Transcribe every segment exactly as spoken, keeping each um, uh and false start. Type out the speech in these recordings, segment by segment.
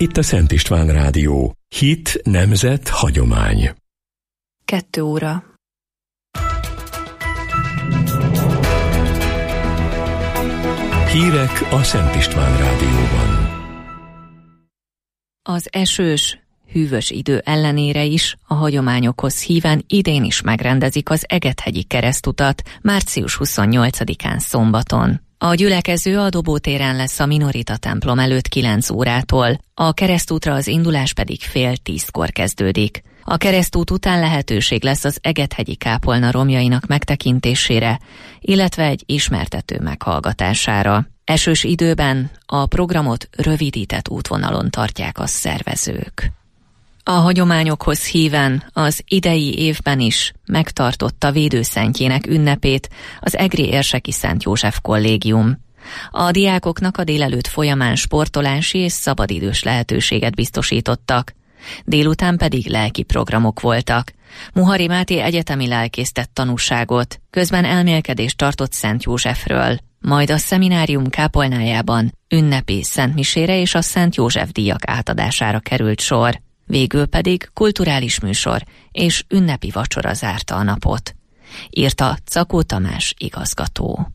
Itt a Szent István Rádió. Hit, nemzet, hagyomány. Kettő óra. Hírek a Szent István Rádióban. Az esős, hűvös idő ellenére is a hagyományokhoz híven idén is megrendezik az Egethegyi Keresztutat március huszonnyolcadikán szombaton. A gyülekező a Dobótéren lesz a Minorita templom előtt kilenc órától, a keresztútra az indulás pedig fél tízkor kezdődik. A keresztút után lehetőség lesz az Egethegyi kápolna romjainak megtekintésére, illetve egy ismertető meghallgatására. Esős időben a programot rövidített útvonalon tartják a szervezők. A hagyományokhoz híven az idei évben is megtartotta védőszentjének ünnepét az egri érseki Szent József Kollégium. A diákoknak a délelőtt folyamán sportolási és szabadidős lehetőséget biztosítottak. Délután pedig lelki programok voltak. Muhari Máté egyetemi lelkész tett tanúságot, közben elmélkedést tartott Szent Józsefről, majd a szeminárium kápolnájában ünnepi szentmisére és a Szent József díjak átadására került sor. Végül pedig kulturális műsor és ünnepi vacsora zárta a napot, írta Czakó Tamás igazgató.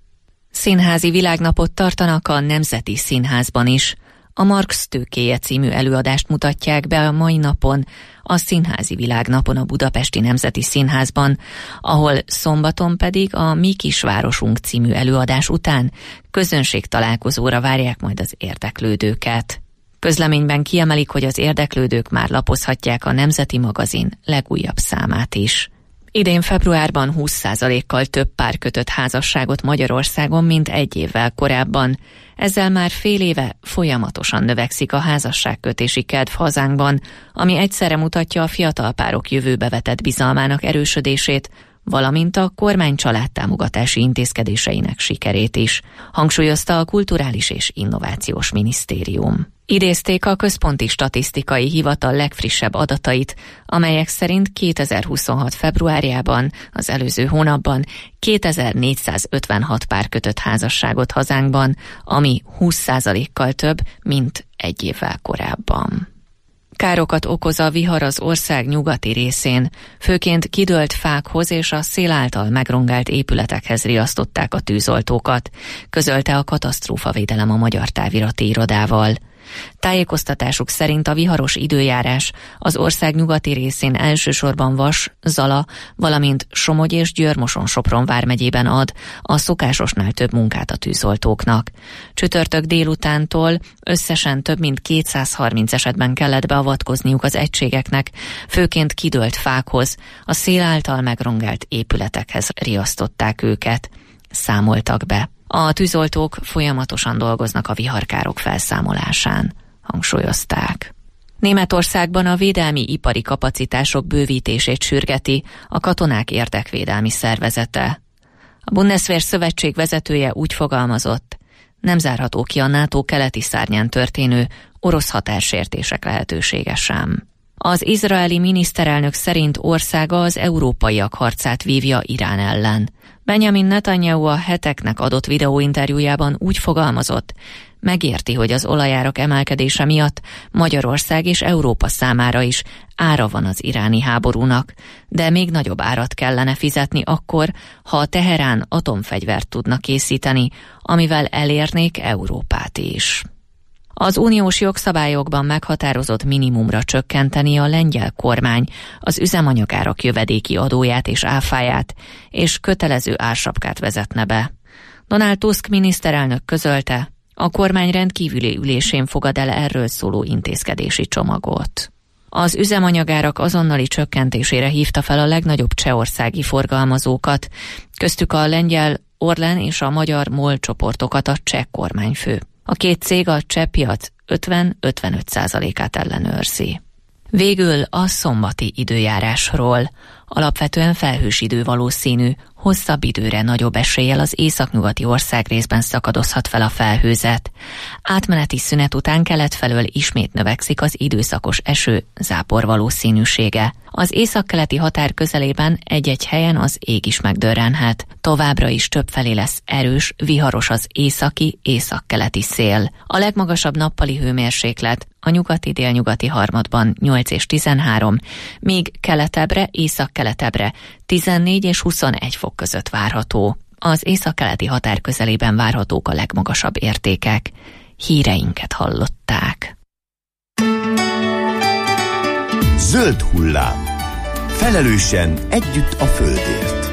Színházi világnapot tartanak a Nemzeti Színházban is. A Marx tőkéje című előadást mutatják be a mai napon a Színházi Világnapon a Budapesti Nemzeti Színházban, ahol szombaton pedig a Mi kisvárosunk című előadás után közönségtalálkozóra várják majd az érdeklődőket. Közleményben kiemelik, hogy az érdeklődők már lapozhatják a Nemzeti Magazin legújabb számát is. Idén februárban húsz százalékkal több pár kötött házasságot Magyarországon, mint egy évvel korábban. Ezzel már fél éve folyamatosan növekszik a házasságkötési kedv hazánkban, ami egyszerre mutatja a fiatal párok jövőbe vetett bizalmának erősödését, valamint a kormány családtámogatási intézkedéseinek sikerét is, hangsúlyozta a Kulturális és Innovációs Minisztérium. Idézték a Központi Statisztikai Hivatal legfrissebb adatait, amelyek szerint kétezer-huszonhat februárjában, az előző hónapban kétezer-négyszázötvenhat pár kötött házasságot hazánkban, ami húsz százalékkal több, mint egy évvel korábban. Károkat okoz a vihar az ország nyugati részén, főként kidőlt fákhoz és a szél által megrongált épületekhez riasztották a tűzoltókat, közölte a katasztrófavédelem a Magyar Távirati Irodával. Tájékoztatásuk szerint a viharos időjárás az ország nyugati részén elsősorban Vas, Zala, valamint Somogy és Győr-Moson-Sopron vármegyében ad a szokásosnál több munkát a tűzoltóknak. Csütörtök délutántól összesen több mint kétszázharminc esetben kellett beavatkozniuk az egységeknek, főként kidőlt fákhoz, a szél által megrongált épületekhez riasztották őket, számoltak be. A tűzoltók folyamatosan dolgoznak a viharkárok felszámolásán, hangsúlyozták. Németországban a védelmi ipari kapacitások bővítését sürgeti a Katonák Érdekvédelmi Szervezete. A Bundeswehr szövetség vezetője úgy fogalmazott, nem zárható ki a NATO keleti szárnyán történő orosz határsértések lehetősége sem. Az izraeli miniszterelnök szerint országa az európaiak harcát vívja Irán ellen. Benjamin Netanyahu a heteknek adott videóinterjújában úgy fogalmazott, megérti, hogy az olajárak emelkedése miatt Magyarország és Európa számára is ára van az iráni háborúnak, de még nagyobb árat kellene fizetni akkor, ha a Teherán atomfegyvert tudna készíteni, amivel elérnék Európát is. Az uniós jogszabályokban meghatározott minimumra csökkenteni a lengyel kormány az üzemanyagárak jövedéki adóját és áfáját, és kötelező ársapkát vezetne be. Donald Tusk miniszterelnök közölte, a kormány rendkívüli ülésén fogad el erről szóló intézkedési csomagot. Az üzemanyagárak azonnali csökkentésére hívta fel a legnagyobb csehországi forgalmazókat, köztük a lengyel Orlen és a magyar MOL csoportokat a cseh kormányfő. A két cég a cseh piac ötven-ötvenöt százalékát ellenőrzi. Végül a szombati időjárásról. Alapvetően felhős idő valószínű, hosszabb időre nagyobb eséllyel az északnyugati országrészben szakadozhat fel a felhőzet. Átmeneti szünet után kelet felől ismét növekszik az időszakos eső, zápor valószínűsége. Az északkeleti határ közelében egy-egy helyen az ég is megdörrenhet. Továbbra is többfelé lesz erős, viharos az északi, északkeleti szél. A legmagasabb nappali hőmérséklet a nyugati-délnyugati harmadban nyolc és tizenhárom, míg keletebbre, északkeletebbre tizennégy és huszonegy fok között várható. Az északkeleti határ közelében várhatók a legmagasabb értékek. Híreinket hallották. Zöld hullám. Felelősen együtt a földért.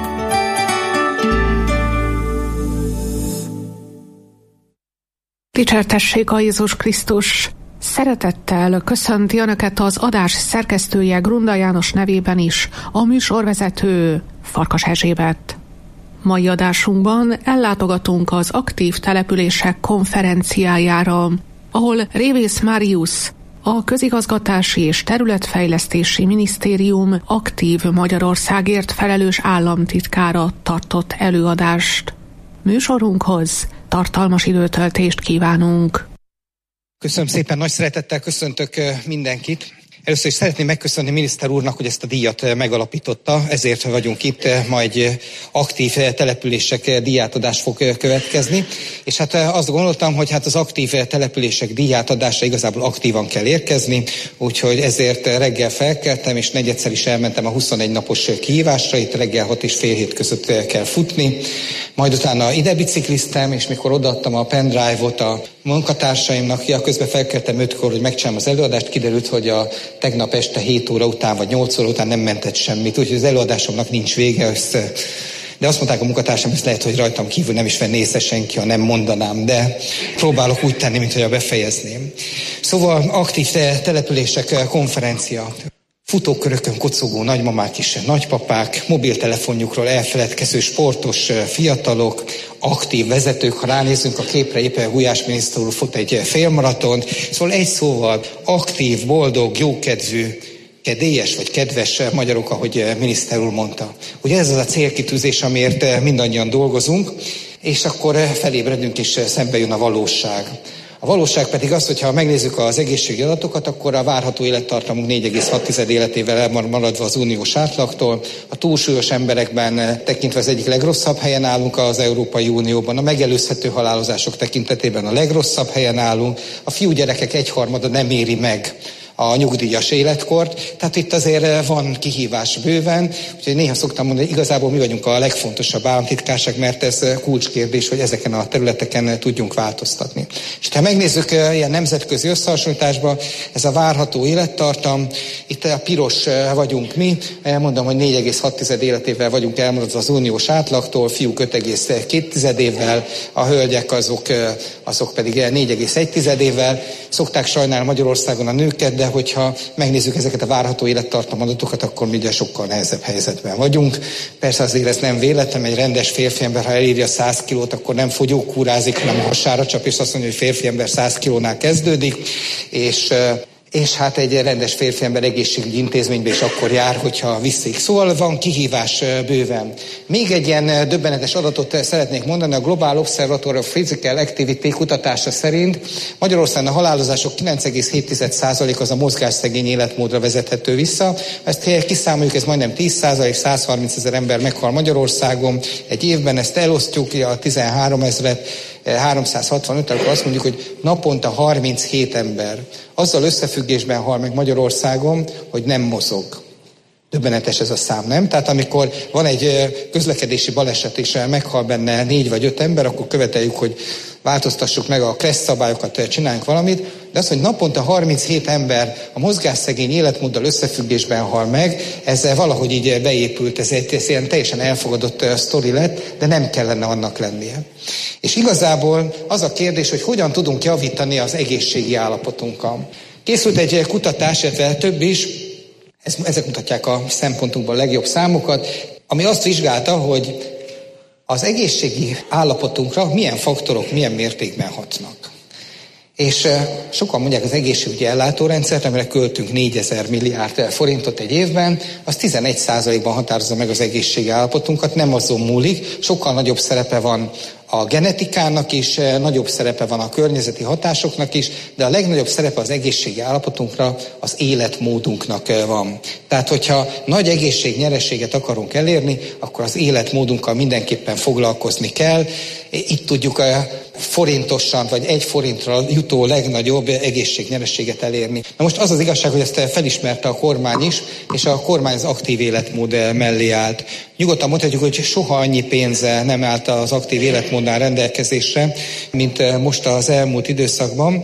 Dicsértessék a Jézus Krisztus! Szeretettel köszönti Önöket az adás szerkesztője Grunda János nevében is, a műsorvezető Farkas Erzsébet. Mai adásunkban ellátogatunk az aktív települések konferenciájára, ahol Révész Máriusz, a Közigazgatási és Területfejlesztési Minisztérium aktív Magyarországért felelős államtitkára tartott előadást. Műsorunkhoz tartalmas időtöltést kívánunk. Köszönöm szépen, nagy szeretettel köszöntök mindenkit. Először is szeretném megköszönni miniszter úrnak, hogy ezt a díjat megalapította, ezért vagyunk itt, majd aktív települések díjátadás fog következni. És hát azt gondoltam, hogy hát az aktív települések díjátadása igazából aktívan kell érkezni, úgyhogy ezért reggel felkeltem, és negyedszer is elmentem a huszonegy napos kihívásra, itt reggel hat és fél hét között kell futni. Majd utána ide bicikliztem, és mikor odaadtam a pendrive-ot a munkatársaimnak, ja, közben felkeltem ötkor, hogy megcsinálom az előadást, kiderült, hogy a tegnap este hét óra után, vagy nyolc óra után nem mentett semmit, úgyhogy az előadásomnak nincs vége, össze. De azt mondták a munkatársam, hogy lehet, hogy rajtam kívül nem is venné észre senki, ha nem mondanám, de próbálok úgy tenni, mintha befejezném. Szóval aktív települések konferencia. Futókörökön kocogó nagymamák és nagypapák, mobiltelefonjukról elfeledkező sportos fiatalok, aktív vezetők, ha ránézünk a képre, éppen Gulyás miniszter úr fut egy félmaratont, szóval egy szóval aktív, boldog, jókedvű, kedélyes vagy kedves magyarok, ahogy miniszter úr mondta. Ugye ez az a célkitűzés, amiért mindannyian dolgozunk, és akkor felébredünk és szembe jön a valóság. A valóság pedig az, hogy ha megnézzük az egészségügyi adatokat, akkor a várható élettartamunk négy egész hat életével elmaradva az uniós átlagtól. A túlsúlyos emberekben tekintve az egyik legrosszabb helyen állunk az Európai Unióban. A megelőzhető halálozások tekintetében a legrosszabb helyen állunk. A fiúgyerekek egyharmada nem éri meg a nyugdíjas életkort, tehát itt azért van kihívás bőven, úgyhogy néha szoktam mondani, hogy igazából mi vagyunk a legfontosabb államtitkárság, mert ez kulcskérdés, hogy ezeken a területeken tudjunk változtatni. És ha megnézzük ilyen nemzetközi összehasonlításban, ez a várható élettartam, itt a piros vagyunk mi, elmondom, hogy négy egész hat életével vagyunk elmaradva az uniós átlagtól, fiúk öt egész két évvel, a hölgyek azok, azok pedig négy egész egy évvel, szokták sajnálni Magyarországon a nőket, de hogyha megnézzük ezeket a várható élettartam adatokat, akkor mi ugye sokkal nehezebb helyzetben vagyunk. Persze azért ez nem véletlen, egy rendes férfi ember, ha elírja száz kilót, akkor nem fogyókúrázik, hanem hasára csap, és azt mondja, hogy férfi ember száz kilónál kezdődik, és és hát egy rendes férfi ember egészségügyi intézménybe is akkor jár, hogyha viszik. Szóval van kihívás bőven. Még egy ilyen döbbenetes adatot szeretnék mondani, a Global Observatory of Physical Activity kutatása szerint Magyarországon a halálozások kilenc egész hét százalék az a mozgásszegény életmódra vezethető vissza. Ezt kiszámoljuk, ez majdnem tíz százalék, száz harminc ezer ember meghal Magyarországon. Egy évben ezt elosztjuk, a tizenhárom ezret, háromszázhatvanöt, akkor azt mondjuk, hogy naponta harminchét ember. Azzal összefüggésben hal meg Magyarországon, hogy nem mozog. Döbbenetes ez a szám, nem? Tehát amikor van egy közlekedési baleset, és meghal benne négy vagy öt ember, akkor követeljük, hogy változtassuk meg a kressz szabályokat, csináljunk valamit, de az, hogy naponta harminchét ember a mozgásszegény életmóddal összefüggésben hal meg, ez valahogy így beépült, ez egy ez ilyen teljesen elfogadott sztori lett, de nem kellene annak lennie. És igazából az a kérdés, hogy hogyan tudunk javítani az egészségi állapotunkkal. Készült egy kutatás, illetve több is, ezek mutatják a szempontunkból a legjobb számokat, ami azt vizsgálta, hogy az egészségi állapotunkra milyen faktorok, milyen mértékben hatnak. És sokan mondják, az egészségügyi ellátórendszert, amire költünk négyezer milliárd forintot egy évben, az tizenegy százalékban határozza meg az egészségi állapotunkat, nem azon múlik, sokkal nagyobb szerepe van a genetikának is, nagyobb szerepe van a környezeti hatásoknak is, de a legnagyobb szerepe az egészségi állapotunkra az életmódunknak van. Tehát, hogyha nagy egészségnyereséget akarunk elérni, akkor az életmódunkkal mindenképpen foglalkozni kell. Itt tudjuk forintosan, vagy egy forintra jutó legnagyobb egészségnyereséget elérni. Na most az az igazság, hogy ezt felismerte a kormány is, és a kormány az aktív életmód mellé állt. Nyugodtan mondhatjuk, hogy soha annyi pénze nem állt az aktív életmódnál rendelkezésre, mint most az elmúlt időszakban.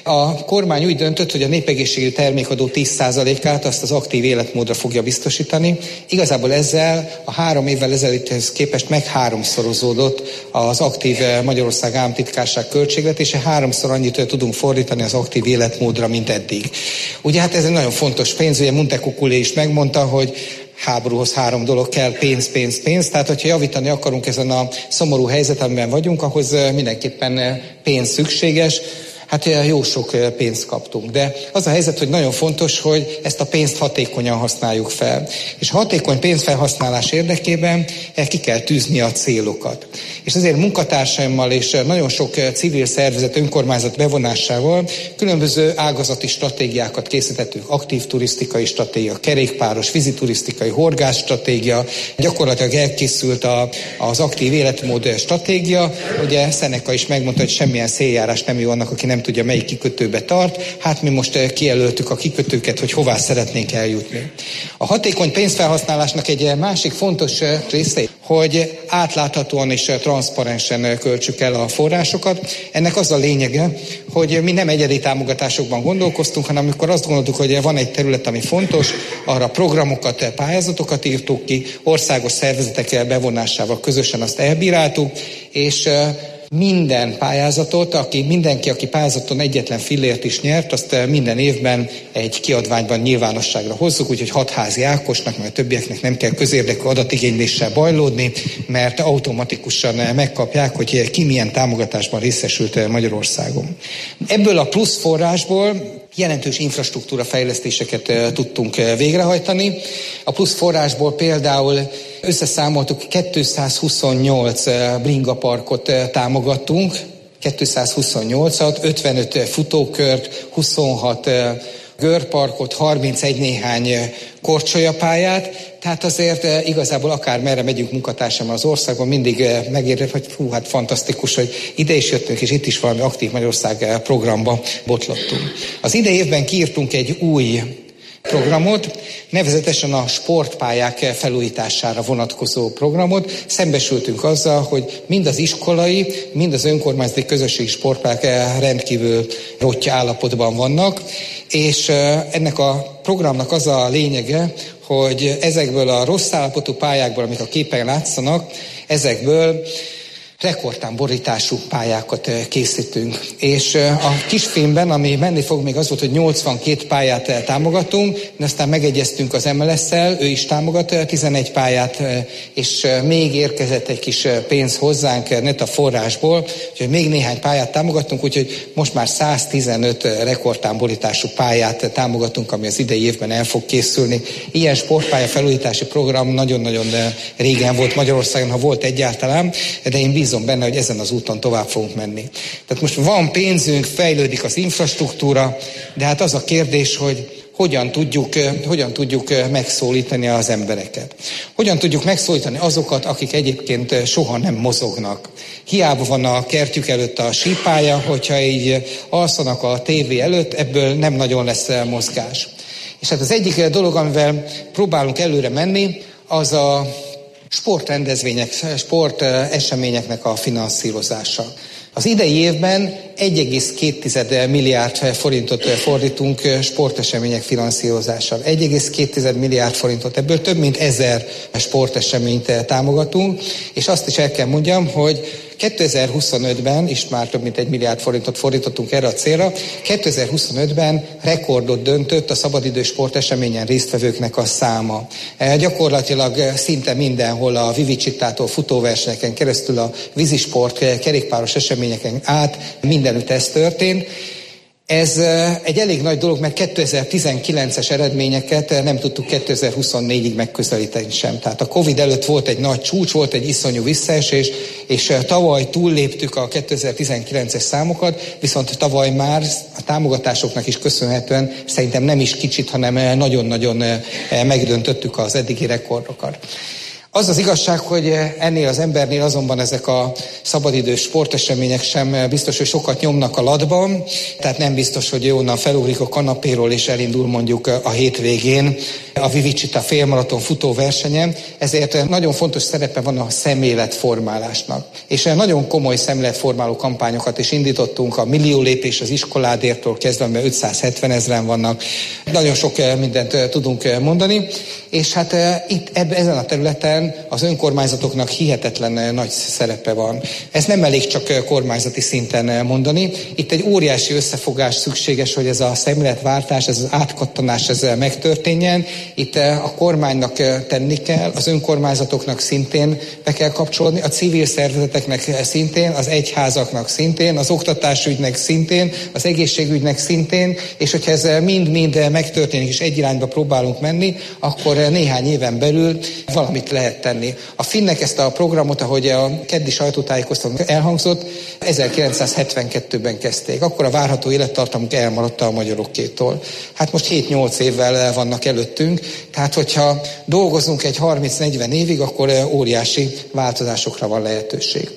A kormány úgy döntött, hogy a népegészségügyi termékadó tíz százalékát azt az aktív életmódra fogja biztosítani. Igazából ezzel a három évvel ezelőtthez képest meg háromszorozódott az aktív Magyarország államtitkárság költségvetése, háromszor annyit tudunk fordítani az aktív életmódra, mint eddig. Ugye hát ez egy nagyon fontos pénz, ugye Montecucculi is megmondta, hogy háborúhoz három dolog kell, pénz, pénz, pénz. Tehát, hogyha javítani akarunk ezen a szomorú helyzet, amiben vagyunk, ahhoz mindenképpen pénz szükséges. Hát jó sok pénzt kaptunk, de az a helyzet, hogy nagyon fontos, hogy ezt a pénzt hatékonyan használjuk fel. És a hatékony pénzfelhasználás érdekében ki kell tűzni a célokat. És ezért munkatársaimmal és nagyon sok civil szervezet, önkormányzat bevonásával különböző ágazati stratégiákat készítettünk. Aktív turisztikai stratégia, kerékpáros, víziturisztikai, horgász stratégia. Gyakorlatilag elkészült a, az aktív életmód stratégia. Ugye Seneca is megmondta, hogy semmilyen széljárás nem jó annak, aki nem tudja, melyik kikötőbe tart. Hát mi most kijelöltük a kikötőket, hogy hová szeretnénk eljutni. A hatékony pénzfelhasználásnak egy másik fontos része, hogy átláthatóan és transzparensen költsük el a forrásokat. Ennek az a lényege, hogy mi nem egyedi támogatásokban gondolkoztunk, hanem amikor azt gondoltuk, hogy van egy terület, ami fontos, arra programokat, pályázatokat írtuk ki, országos szervezetek bevonásával közösen azt elbíráltuk, és minden pályázatot, aki, mindenki, aki pályázaton egyetlen fillért is nyert, azt minden évben egy kiadványban nyilvánosságra hozzuk, úgyhogy Hatházi Ákosnak, meg a többieknek nem kell közérdekű adatigényléssel bajlódni, mert automatikusan megkapják, hogy ki milyen támogatásban részesült Magyarországon. Ebből a plusz forrásból jelentős infrastruktúra fejlesztéseket tudtunk végrehajtani. A plusz forrásból például összeszámoltuk, kétszázhuszonnyolc bringaparkot támogattunk, kétszázhuszonnyolcat, ötvenöt futókört, huszonhat görparkot, harmincegy néhány korcsolyapályát, tehát azért igazából akár merre megyünk munkatársammal az országban, mindig megérjük, hogy hú, hát fantasztikus, hogy ide is jöttünk, és itt is valami Aktív Magyarország programba botlottunk. Az idei évben kiírtunk egy új programot, nevezetesen a sportpályák felújítására vonatkozó programot. Szembesültünk azzal, hogy mind az iskolai, mind az önkormányzati közösségi sportpályák rendkívül rotty állapotban vannak, és ennek a programnak az a lényege, hogy ezekből a rossz állapotú pályákból, amik a képen látszanak, ezekből rekordtámborítású pályákat készítünk. És a kisfilmben, ami menni fog, még az volt, hogy nyolcvankét pályát támogatunk, de aztán megegyeztünk az em el es-szel, ő is támogat tizenegy pályát, és még érkezett egy kis pénz hozzánk net a forrásból, úgyhogy még néhány pályát támogatunk, úgyhogy most már száztizenöt rekordtámborítású pályát támogatunk, ami az idei évben el fog készülni. Ilyen sportpálya felújítási program nagyon-nagyon régen volt Magyarországon, ha volt egyáltalán, de én bízom benne, hogy ezen az úton tovább fogunk menni. Tehát most van pénzünk, fejlődik az infrastruktúra, de hát az a kérdés, hogy hogyan tudjuk, hogyan tudjuk megszólítani az embereket. Hogyan tudjuk megszólítani azokat, akik egyébként soha nem mozognak. Hiába van a kertjük előtt a sípálya, hogyha így alszanak a tévé előtt, ebből nem nagyon lesz mozgás. És hát az egyik dolog, amivel próbálunk előre menni, az a sportrendezvények, sporteseményeknek a finanszírozása. Az idei évben egy egész két milliárd forintot fordítunk sportesemények finanszírozására. egy egész két milliárd forintot, ebből több mint ezer sporteseményt támogatunk, és azt is el kell mondjam, hogy kétezer-huszonötben is már több mint egy milliárd forintot fordítottunk erre a célra. kétezer-huszonötben rekordot döntött a szabadidős sporteseményen résztvevőknek a száma. E, gyakorlatilag szinte mindenhol a Vivicitától futóversenyeken keresztül a vízisport, kerékpáros eseményeken át mindenütt ez történt. Ez egy elég nagy dolog, mert kétezer-tizenkilences eredményeket nem tudtuk kétezer-huszonnégyig megközelíteni sem. Tehát a Covid előtt volt egy nagy csúcs, volt egy iszonyú visszaesés, és tavaly túlléptük a kétezer-tizenkilences számokat, viszont tavaly már a támogatásoknak is köszönhetően szerintem nem is kicsit, hanem nagyon-nagyon megdöntöttük az eddigi rekordokat. Az az igazság, hogy ennél az embernél azonban ezek a szabadidős sportesemények sem biztos, hogy sokat nyomnak a latban, tehát nem biztos, hogy onnan felugrik a kanapéról és elindul mondjuk a hétvégén a Vivicita félmaraton futóversenyen, ezért nagyon fontos szerepe van a szemléletformálásnak. És nagyon komoly szemléletformáló kampányokat is indítottunk, a millió lépés az iskoládértől kezdve, mert ötszázhetven ezren vannak, nagyon sok mindent tudunk mondani, és hát itt ebben, ezen a területen az önkormányzatoknak hihetetlen nagy szerepe van. Ez nem elég csak kormányzati szinten mondani. Itt egy óriási összefogás szükséges, hogy ez a szemléletváltás, ez az átkattanás ez megtörténjen. Itt a kormánynak tenni kell, az önkormányzatoknak szintén be kell kapcsolódni, a civil szervezeteknek szintén, az egyházaknak szintén, az oktatásügynek szintén, az egészségügynek szintén, és hogyha ez mind-mind megtörténik, és egy irányba próbálunk menni, akkor néhány éven belül valamit lehet tenni. A finnek ezt a programot, ahogy a keddi sajtótájékoztatón elhangzott, ezerkilencszázhetvenkettőben kezdték. Akkor a várható élettartamuk elmaradt a magyarokétól. Hát most hét-nyolc évvel vannak előttünk, tehát hogyha dolgozunk egy harminc-negyven évig, akkor óriási változásokra van lehetőség.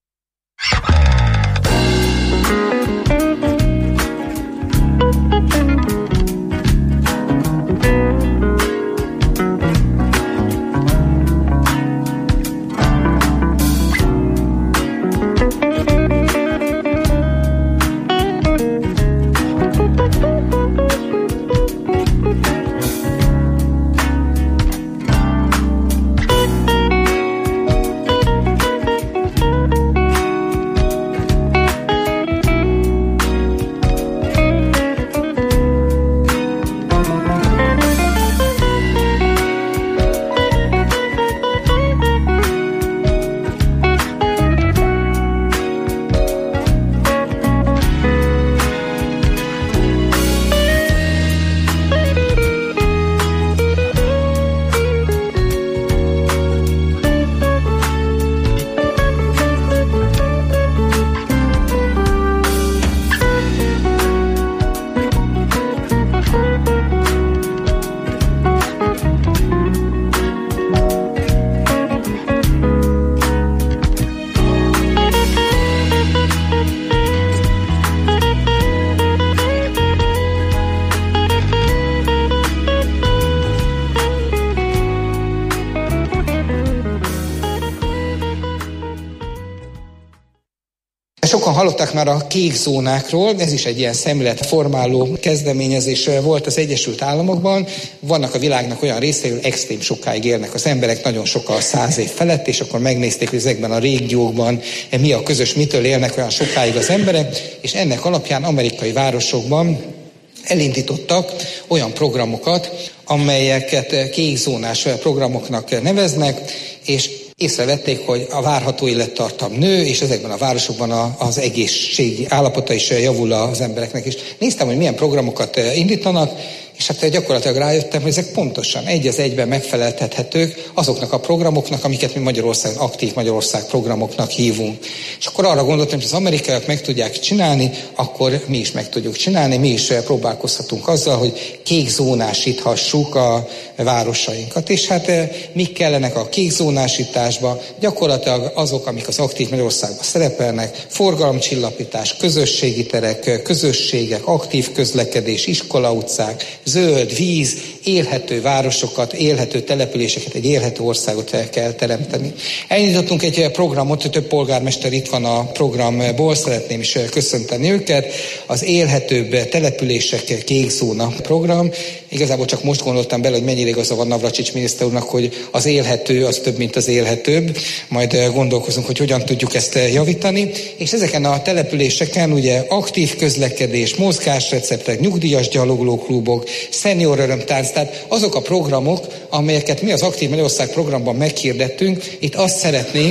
Sokan hallották már a kék zónákról, ez is egy ilyen szemléletformáló kezdeményezés volt az Egyesült Államokban. Vannak a világnak olyan részei, ahol extrém sokáig élnek az emberek, nagyon sokkal száz év felett, és akkor megnézték, hogy ezekben a régiókban mi a közös, mitől élnek olyan sokáig az emberek, és ennek alapján amerikai városokban elindítottak olyan programokat, amelyeket kékzónás programoknak neveznek, és észrevették, hogy a várható élettartam nő, és ezekben a városokban a, az egészségi állapota is javul az embereknek. És néztem, hogy milyen programokat indítanak, és hát gyakorlatilag rájöttem, hogy ezek pontosan egy az egyben megfeleltethetők azoknak a programoknak, amiket mi Magyarországon aktív Magyarország programoknak hívunk. És akkor arra gondoltam, hogy az amerikaiak meg tudják csinálni, akkor mi is meg tudjuk csinálni, mi is próbálkozhatunk azzal, hogy kékzónásíthassuk a városainkat. És hát mik kellenek a kékzónásításba? Gyakorlatilag azok, amik az aktív Magyarországban szerepelnek, forgalomcsillapítás, közösségi terek, közösségek, aktív közlekedés, iskola utcák, zöld, víz, élhető városokat, élhető településeket, egy élhető országot el kell teremteni. Elindítottunk egy programot, több polgármester itt van a programból, szeretném is köszönteni őket. Az élhetőbb települések kékzóna program. Igazából csak most gondoltam bele, hogy mennyire igaza van Navracsics miniszter úrnak, hogy az élhető az több, mint az élhetőbb. Majd gondolkozunk, hogy hogyan tudjuk ezt javítani. És ezeken a településeken ugye aktív közlekedés, mozgásreceptek, nyugdíjas gyaloglóklubok, szenior örömtánc, tehát azok a programok, amelyeket mi az Aktív Magyarország programban meghirdettünk, itt azt szeretnénk,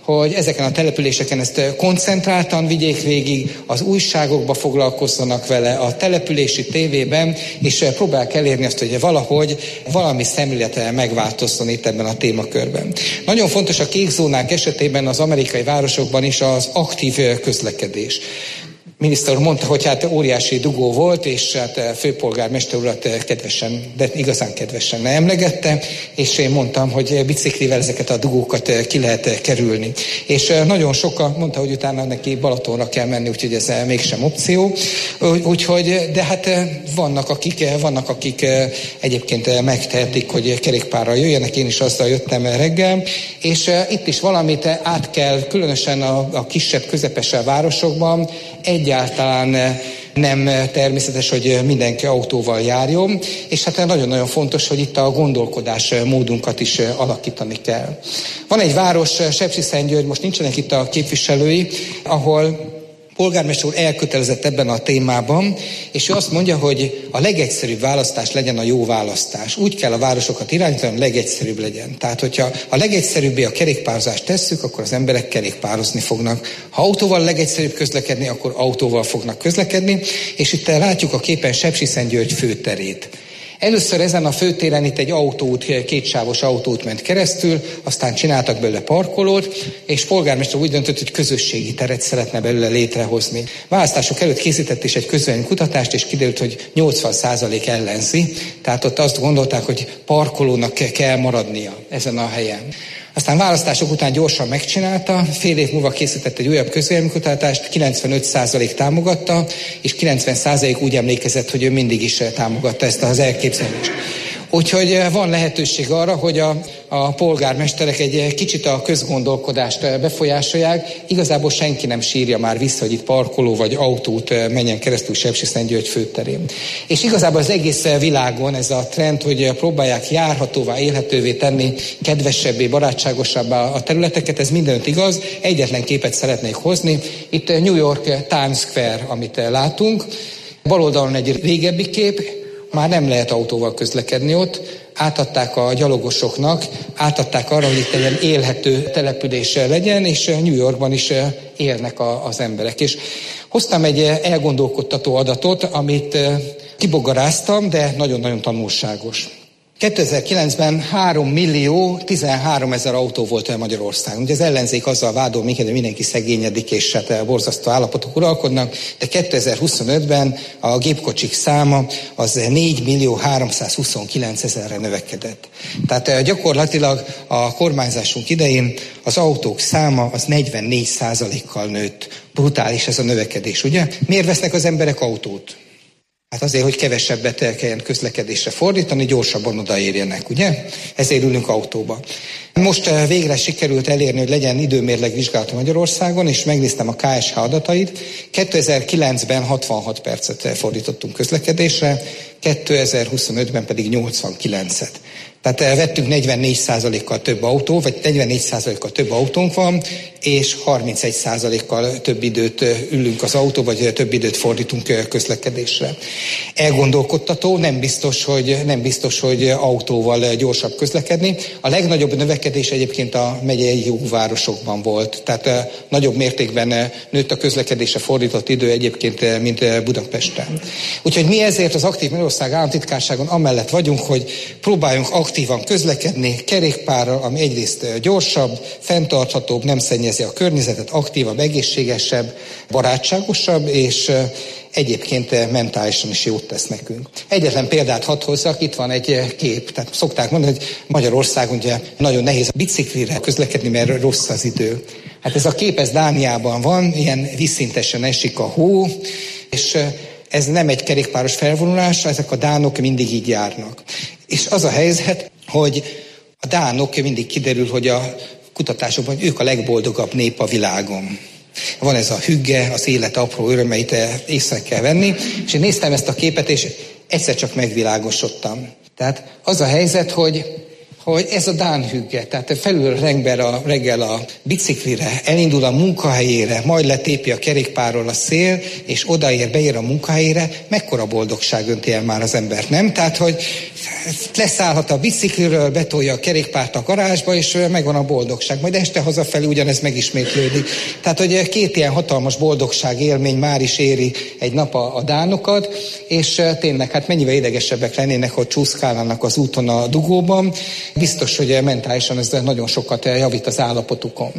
hogy ezeken a településeken ezt koncentráltan vigyék végig, az újságokba foglalkozzanak vele, a települési tévében, és próbálják elérni azt, hogy valahogy valami szemlélet megváltozzon itt ebben a témakörben. Nagyon fontos a kék zónák esetében az amerikai városokban is az aktív közlekedés. Miniszter úr mondta, hogy hát óriási dugó volt, és hát főpolgármester urat kedvesen, de igazán kedvesen emlegette, és én mondtam, hogy biciklivel ezeket a dugókat ki lehet kerülni. És nagyon sokan mondta, hogy utána neki Balatonra kell menni, úgyhogy ez mégsem opció. Úgyhogy, de hát vannak akik, vannak, akik egyébként megtehetik, hogy kerékpárral jöjjenek, én is azzal jöttem reggel, és itt is valamit át kell, különösen a, a kisebb, közepesebb városokban, egyáltalán nem természetes, hogy mindenki autóval járjon, és hát nagyon-nagyon fontos, hogy itt a gondolkodás módunkat is alakítani kell. Van egy város, Sepsiszentgyörgy, most nincsenek itt a képviselői, ahol polgármester úr elkötelezett ebben a témában, és ő azt mondja, hogy a legegyszerűbb választás legyen a jó választás. Úgy kell a városokat irányítani, hogy a legegyszerűbb legyen. Tehát, hogyha a legegyszerűbbé a kerékpározást tesszük, akkor az emberek kerékpározni fognak. Ha autóval a legegyszerűbb közlekedni, akkor autóval fognak közlekedni, és itt látjuk a képen Sepsiszentgyörgy főterét. Először ezen a főtéren itt egy autóút, kétsávos autóút ment keresztül, aztán csináltak belőle parkolót, és polgármester úgy döntött, hogy közösségi teret szeretne belőle létrehozni. Választások előtt készített is egy közvéleménykutatást, és kiderült, hogy nyolcvan százalék ellenzi, tehát ott azt gondolták, hogy parkolónak kell maradnia ezen a helyen. Aztán választások után gyorsan megcsinálta, fél év múlva készített egy újabb közvéleménykutatást, kilencvenöt százalék támogatta, és kilencven százalék úgy emlékezett, hogy ő mindig is támogatta ezt az elképzelést. Úgyhogy van lehetőség arra, hogy a, a polgármesterek egy kicsit a közgondolkodást befolyásolják. Igazából senki nem sírja már vissza, hogy itt parkoló vagy autót menjen keresztül Sepsiszentgyörgy főterén. És igazából az egész világon ez a trend, hogy próbálják járhatóvá, élhetővé tenni, kedvesebbé, barátságosabbá a területeket, ez mindenütt igaz. Egyetlen képet szeretnék hozni. Itt New York Times Square, amit látunk. Bal oldalon egy régebbi kép, már nem lehet autóval közlekedni ott, átadták a gyalogosoknak, átadták arra, hogy itt egy ilyen élhető település legyen, és New Yorkban is élnek a, az emberek. És hoztam egy elgondolkodtató adatot, amit kibogaráztam, de nagyon-nagyon tanulságos. kétezer-kilencben három millió tizenhárom ezer autó volt Magyarországon. Ugye az ellenzék azzal vádol minket, hogy mindenki szegényedik, és hát borzasztó állapotok uralkodnak, de kétezer-huszonötben a gépkocsik száma az négy millió háromszázhuszonkilenc ezerre növekedett. Tehát gyakorlatilag a kormányzásunk idején az autók száma az negyvennégy százalékkal nőtt. Brutális ez a növekedés, ugye? Miért vesznek az emberek autót? Hát azért, hogy kevesebbet kelljen közlekedésre fordítani, gyorsabban odaérjenek, ugye? Ezért ülünk autóba. Most végre sikerült elérni, hogy legyen időmérleg vizsgálata Magyarországon, és megnéztem a ká es há adatait. kétezer-kilencben hatvanhat percet fordítottunk közlekedésre, kétezer-huszonötben pedig nyolcvankilencet. Tehát vettünk negyvennégy százalékkal több autó, vagy negyvennégy százalékkal több autónk van, és harmincegy százalékkal több időt ülünk az autó, vagy több időt fordítunk közlekedésre. Elgondolkodtató, nem biztos, hogy, nem biztos, hogy autóval gyorsabb közlekedni. A legnagyobb növekedés egyébként a megyei jóvárosokban volt. Tehát nagyobb mértékben nőtt a közlekedésre fordított idő egyébként, mint Budapesten. Úgyhogy mi ezért az Aktív Magyarország Államtitkárságon amellett vagyunk, hogy próbáljunk aktívan közlekedni kerékpárral, ami egyrészt gyorsabb, fenntarthatóbb, nem szennyezi a környezetet, aktívabb, egészségesebb, barátságosabb, és egyébként mentálisan is jót tesz nekünk. Egyetlen példát hadd hozzak, itt van egy kép. Tehát szokták mondani, hogy Magyarországon ugye nagyon nehéz a biciklire közlekedni, mert rossz az idő. Hát ez a kép, ez Dániában van, ilyen vízszintesen esik a hó, és ez nem egy kerékpáros felvonulás, ezek a dánok mindig így járnak. És az a helyzet, hogy a dánok mindig kiderül, hogy a kutatásokban, hogy ők a legboldogabb nép a világon. Van ez a hügge, az élet apró örömeit észre kell venni, és én néztem ezt a képet, és egyszer csak megvilágosodtam. Tehát az a helyzet, hogy hogy ez a dánhügge, tehát felül reggel a, reggel a biciklire, elindul a munkahelyére, majd letépi a kerékpárról a szél, és odaér, beér a munkahelyére, mekkora boldogság önti el már az embert, nem? Tehát, hogy leszállhat a bicikliről, betolja a kerékpárt a garázsba, és megvan a boldogság. Majd este hazafelé ugyanez megismétlődik. Tehát, hogy két ilyen hatalmas boldogság élmény már is éri egy nap a, a dánokat, és tényleg, hát mennyivel idegesebbek lennének, hogy csúszkálnának az úton a dugóban. Biztos, hogy mentálisan ez nagyon sokat javít az állapotukon.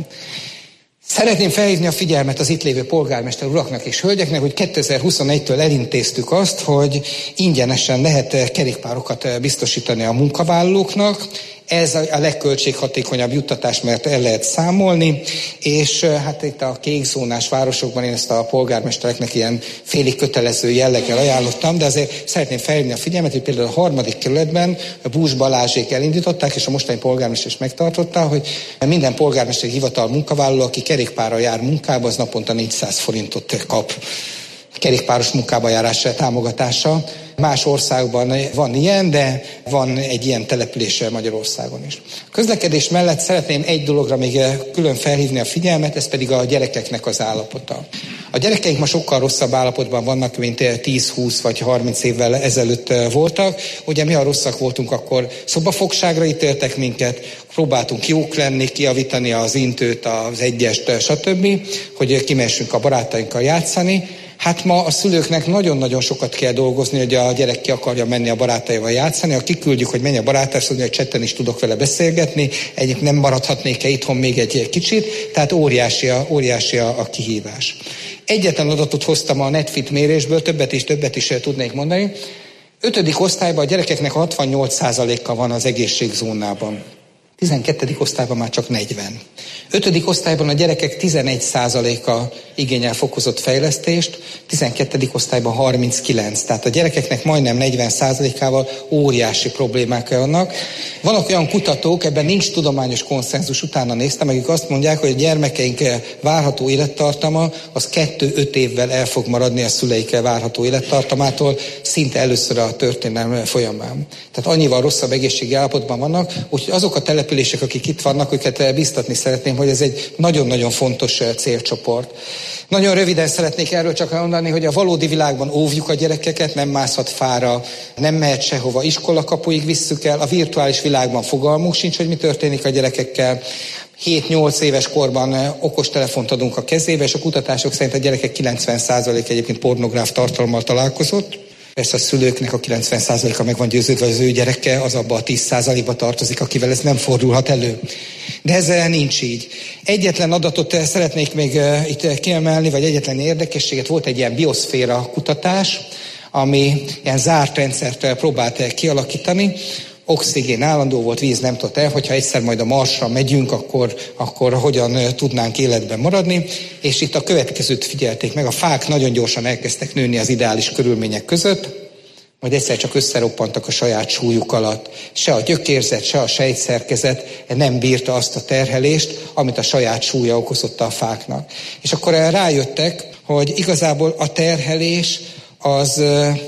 Szeretném felhívni a figyelmet az itt lévő polgármester uraknak és hölgyeknek, hogy kétezer-huszonegytől elintéztük azt, hogy ingyenesen lehet kerékpárokat biztosítani a munkavállalóknak. Ez a legköltséghatékonyabb juttatás, mert el lehet számolni, és hát itt a kékzónás városokban én ezt a polgármestereknek ilyen félig kötelező jelleggel ajánlottam, de azért szeretném felhívni a figyelmet, hogy például a harmadik kerületben Bús Balázsék elindították, és a mostani polgármester is megtartotta, hogy minden polgármesteri hivatal munkavállaló, aki kerékpárral jár munkába, az naponta négyszáz forintot kap kerékpáros munkába járás támogatása. Más országban van ilyen, de van egy ilyen település Magyarországon is. A közlekedés mellett szeretném egy dologra még külön felhívni a figyelmet, ez pedig a gyerekeknek az állapota. A gyerekeink ma sokkal rosszabb állapotban vannak, mint tíz, húsz vagy harminc évvel ezelőtt voltak. Ugye mi, ha rosszak voltunk, akkor szobafogságra ítéltek minket, próbáltunk jók lenni, kijavítani az intőt, az egyest, stb., hogy kimehessünk a barátainkkal játszani. Hát ma a szülőknek nagyon-nagyon sokat kell dolgozni, hogy a gyerek ki akarja menni a barátaival játszani. Ha kiküldjük, hogy menj a barátaival, szóval, hogy chatten is tudok vele beszélgetni, egyébként nem maradhatnék-e itthon még egy kicsit, tehát óriási a, óriási a, a kihívás. Egyetlen adatot hoztam a Netfit mérésből, többet is, többet is tudnék mondani. Ötödik osztályban a gyerekeknek hatvannyolc százaléka van az egészségzónában. tizenkettedik osztályban már csak negyven. ötödik osztályban a gyerekek tizenegy százaléka igényel fokozott fejlesztést, tizenkettedik osztályban harminckilenc. Tehát a gyerekeknek majdnem negyven százalékával óriási problémák vannak. Vannak olyan kutatók, ebben nincs tudományos konszenzus, utána néztem, akik azt mondják, hogy a gyermekeink várható élettartama az kettő-öt évvel el fog maradni a szüleik várható élettartamától, szinte először a történelem folyamán. Tehát annyival rosszabb egészségi állapotban vannak, úgyhogy azok a települések, akik itt vannak, őket biztatni szeretném, hogy ez egy nagyon-nagyon fontos célcsoport. Nagyon röviden szeretnék erről csak mondani, hogy a valódi világban óvjuk a gyerekeket, nem mászhat fára, nem mehet sehova, iskolakapuig visszük el, a virtuális világban fogalmunk sincs, hogy mi történik a gyerekekkel. hét-nyolc éves korban okostelefont adunk a kezébe, és a kutatások szerint a gyerekek kilencven százaléka egyébként pornográf tartalommal találkozott. Persze a szülőknek a kilencven százaléka meg van győződve, az ő gyereke az abba a tíz százalékba tartozik, akivel ez nem fordulhat elő. De ez nincs így. Egyetlen adatot szeretnék még itt kiemelni, vagy egyetlen érdekességet. Volt egy ilyen bioszféra kutatás, ami ilyen zárt rendszert próbált kialakítani. Oxigén állandó volt, víz nem tudott el, hogyha egyszer majd a Marsra megyünk, akkor, akkor hogyan tudnánk életben maradni. És itt a következőt figyelték meg, a fák nagyon gyorsan elkezdtek nőni az ideális körülmények között, majd egyszer csak összeroppantak a saját súlyuk alatt. Se a gyökérzet, se a sejtszerkezet nem bírta azt a terhelést, amit a saját súlya okozott a fáknak. És akkor rájöttek, hogy igazából a terhelés az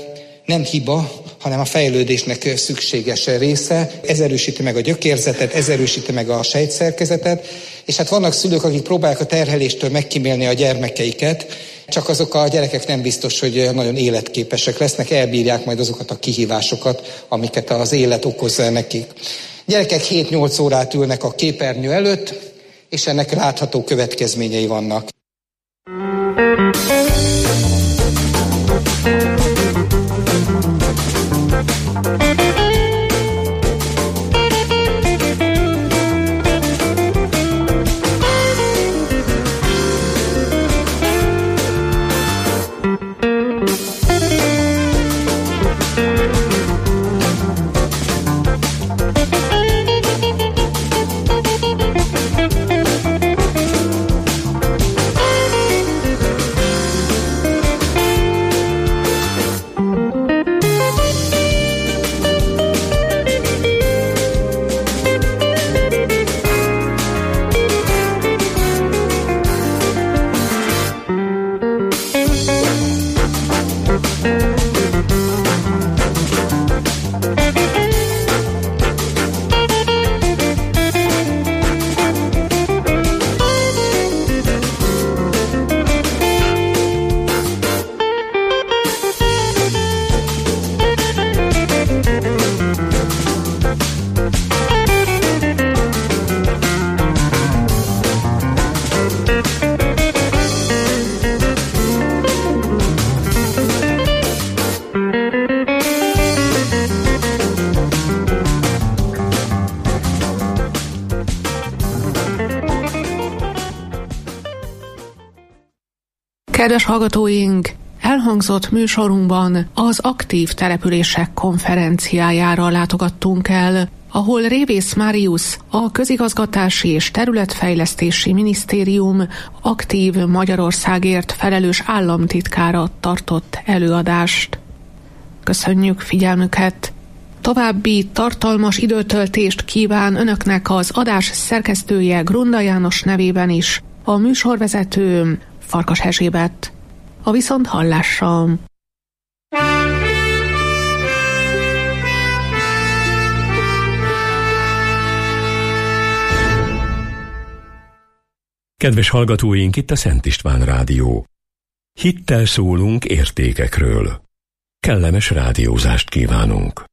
nem hiba, hanem a fejlődésnek szükséges része. Ez erősíti meg a gyökérzetet, ez erősíti meg a sejtszerkezetet, és hát vannak szülők, akik próbálják a terheléstől megkímélni a gyermekeiket, csak azok a gyerekek nem biztos, hogy nagyon életképesek lesznek, elbírják majd azokat a kihívásokat, amiket az élet okoz nekik. Gyerekek hét-nyolc órát ülnek a képernyő előtt, és ennek látható következményei vannak. Kedves hallgatóink, elhangzott műsorunkban az aktív települések konferenciájára látogattunk el, ahol Révész Máriusz, a Közigazgatási és Területfejlesztési Minisztérium aktív Magyarországért felelős államtitkára tartott előadást. Köszönjük figyelmüket! További tartalmas időtöltést kíván önöknek az adás szerkesztője Grunda János nevében is, a műsorvezető Farkas Erzsébet. A viszonthallásra! Kedves hallgatóink, itt a Szent István Rádió. Hittel szólunk értékekről. Kellemes rádiózást kívánunk.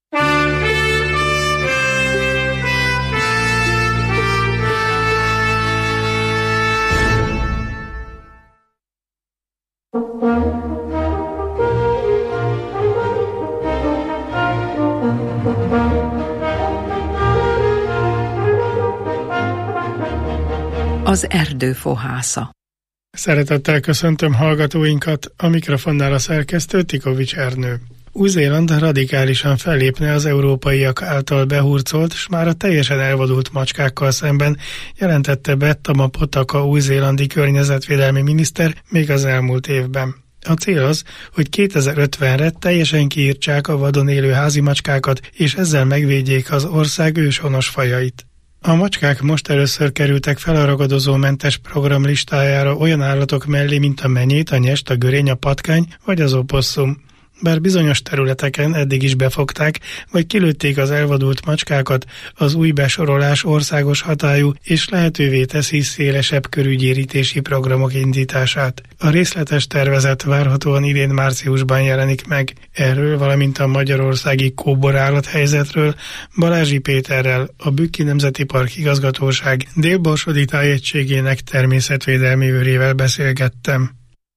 Az erdő fohásza. Szeretettel köszöntöm hallgatóinkat, a mikrofonnál a szerkesztő Tikovics Ernő. Új-Zéland radikálisan fellépne az európaiak által behurcolt, s már a teljesen elvadult macskákkal szemben, jelentette be Tama Potaka új-zélandi környezetvédelmi miniszter még az elmúlt évben. A cél az, hogy kétezer-ötvenre teljesen kiírtsák a vadon élő házi macskákat, és ezzel megvédjék az ország őshonos fajait. A macskák most először kerültek fel a ragadozómentes program listájára olyan állatok mellé, mint a menyét, a nyest, a görény, a patkány vagy az oposszum. Bár bizonyos területeken eddig is befogták, vagy kilőtték az elvadult macskákat, az új besorolás országos hatályú és lehetővé teszi szélesebb körű gyérítési programok indítását. A részletes tervezet várhatóan idén márciusban jelenik meg. Erről, valamint a magyarországi kóborállat helyzetről Balázsi Péterrel, a Bükki Nemzeti Park Igazgatóság Dél-Borsodi Tájegységének természetvédelmi őrével beszélgettem.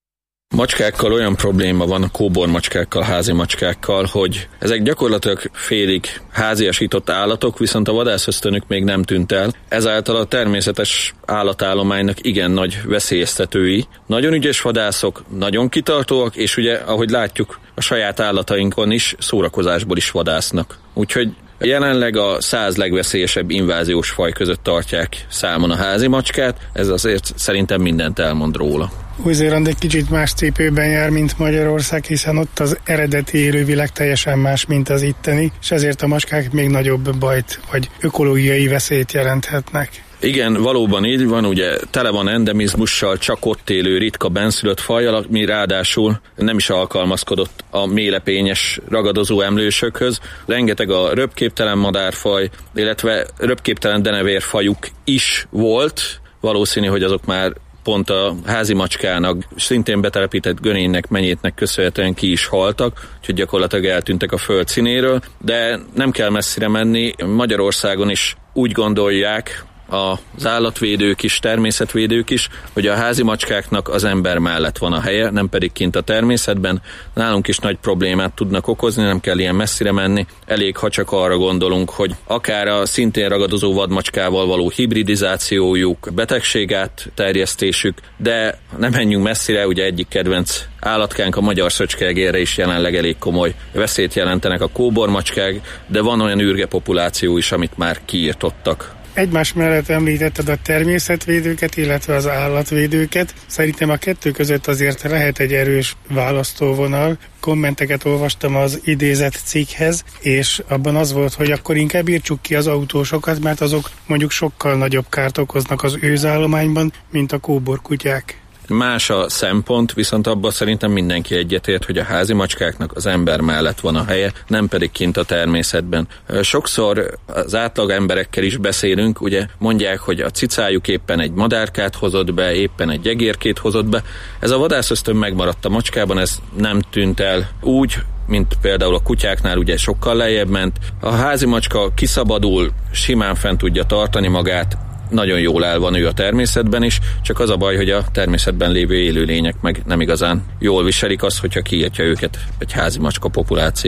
Macskákkal olyan probléma van, a kóbormacskákkal, házi macskákkal, hogy ezek gyakorlatilag félig háziasított állatok, viszont a vadászösztönük még nem tűnt el. Ezáltal a természetes állatállománynak igen nagy veszélyeztetői. Nagyon ügyes vadászok, nagyon kitartóak, és ugye, ahogy látjuk, a saját állatainkon is szórakozásból is vadásznak. Úgyhogy jelenleg a száz legveszélyesebb inváziós faj között tartják számon a házi macskát, ez azért szerintem mindent elmond róla. Új-Zéland egy kicsit más cipőben jár, mint Magyarország, hiszen ott az eredeti élővilág teljesen más, mint az itteni, és ezért a macskák még nagyobb bajt vagy ökológiai veszélyt jelenthetnek. Igen, valóban így van, ugye tele van endemizmussal, csak ott élő ritka benszülött fajjal, ami ráadásul nem is alkalmazkodott a mélepényes ragadozó emlősökhöz. Rengeteg a röpképtelen madárfaj, illetve röpképtelen denevérfajuk is volt, valószínű, hogy azok már pont a házi macskának, szintén betelepített görénynek, menyétnek köszönhetően ki is haltak, úgyhogy gyakorlatilag eltűntek a föld színéről, de nem kell messzire menni, Magyarországon is úgy gondolják, az állatvédők is, természetvédők is, hogy a házi macskáknak az ember mellett van a helye, nem pedig kint a természetben. Nálunk is nagy problémát tudnak okozni, nem kell ilyen messzire menni. Elég, ha csak arra gondolunk, hogy akár a szintén ragadozó vadmacskával való hibridizációjuk, betegségát, terjesztésük, de nem menjünk messzire, ugye egyik kedvenc állatkánk, a magyar szöcskeegérre is jelenleg elég komoly veszélyt jelentenek a kóbormacskák, de van olyan űrgepopuláció is, amit már kiirtottak. Egymás mellett említetted a természetvédőket, illetve az állatvédőket. Szerintem a kettő között azért lehet egy erős választóvonal. Kommenteket olvastam az idézett cikkhez, és abban az volt, hogy akkor inkább írtsuk ki az autósokat, mert azok mondjuk sokkal nagyobb kárt okoznak az őzállományban, mint a kóborkutyák. Más a szempont, viszont abban szerintem mindenki egyetért, hogy a házi macskáknak az ember mellett van a helye, nem pedig kint a természetben. Sokszor az átlag emberekkel is beszélünk, ugye mondják, hogy a cicájuk éppen egy madárkát hozott be, éppen egy egérkét hozott be. Ez a vadászösztön megmaradt a macskában, ez nem tűnt el úgy, mint például a kutyáknál, ugye sokkal lejjebb ment. A házi macska kiszabadul, simán fent tudja tartani magát, nagyon jól el van ő a természetben is, csak az a baj, hogy a természetben lévő élőlények meg nem igazán jól viselik azt, hogyha kiírtja őket egy házi macska populáció.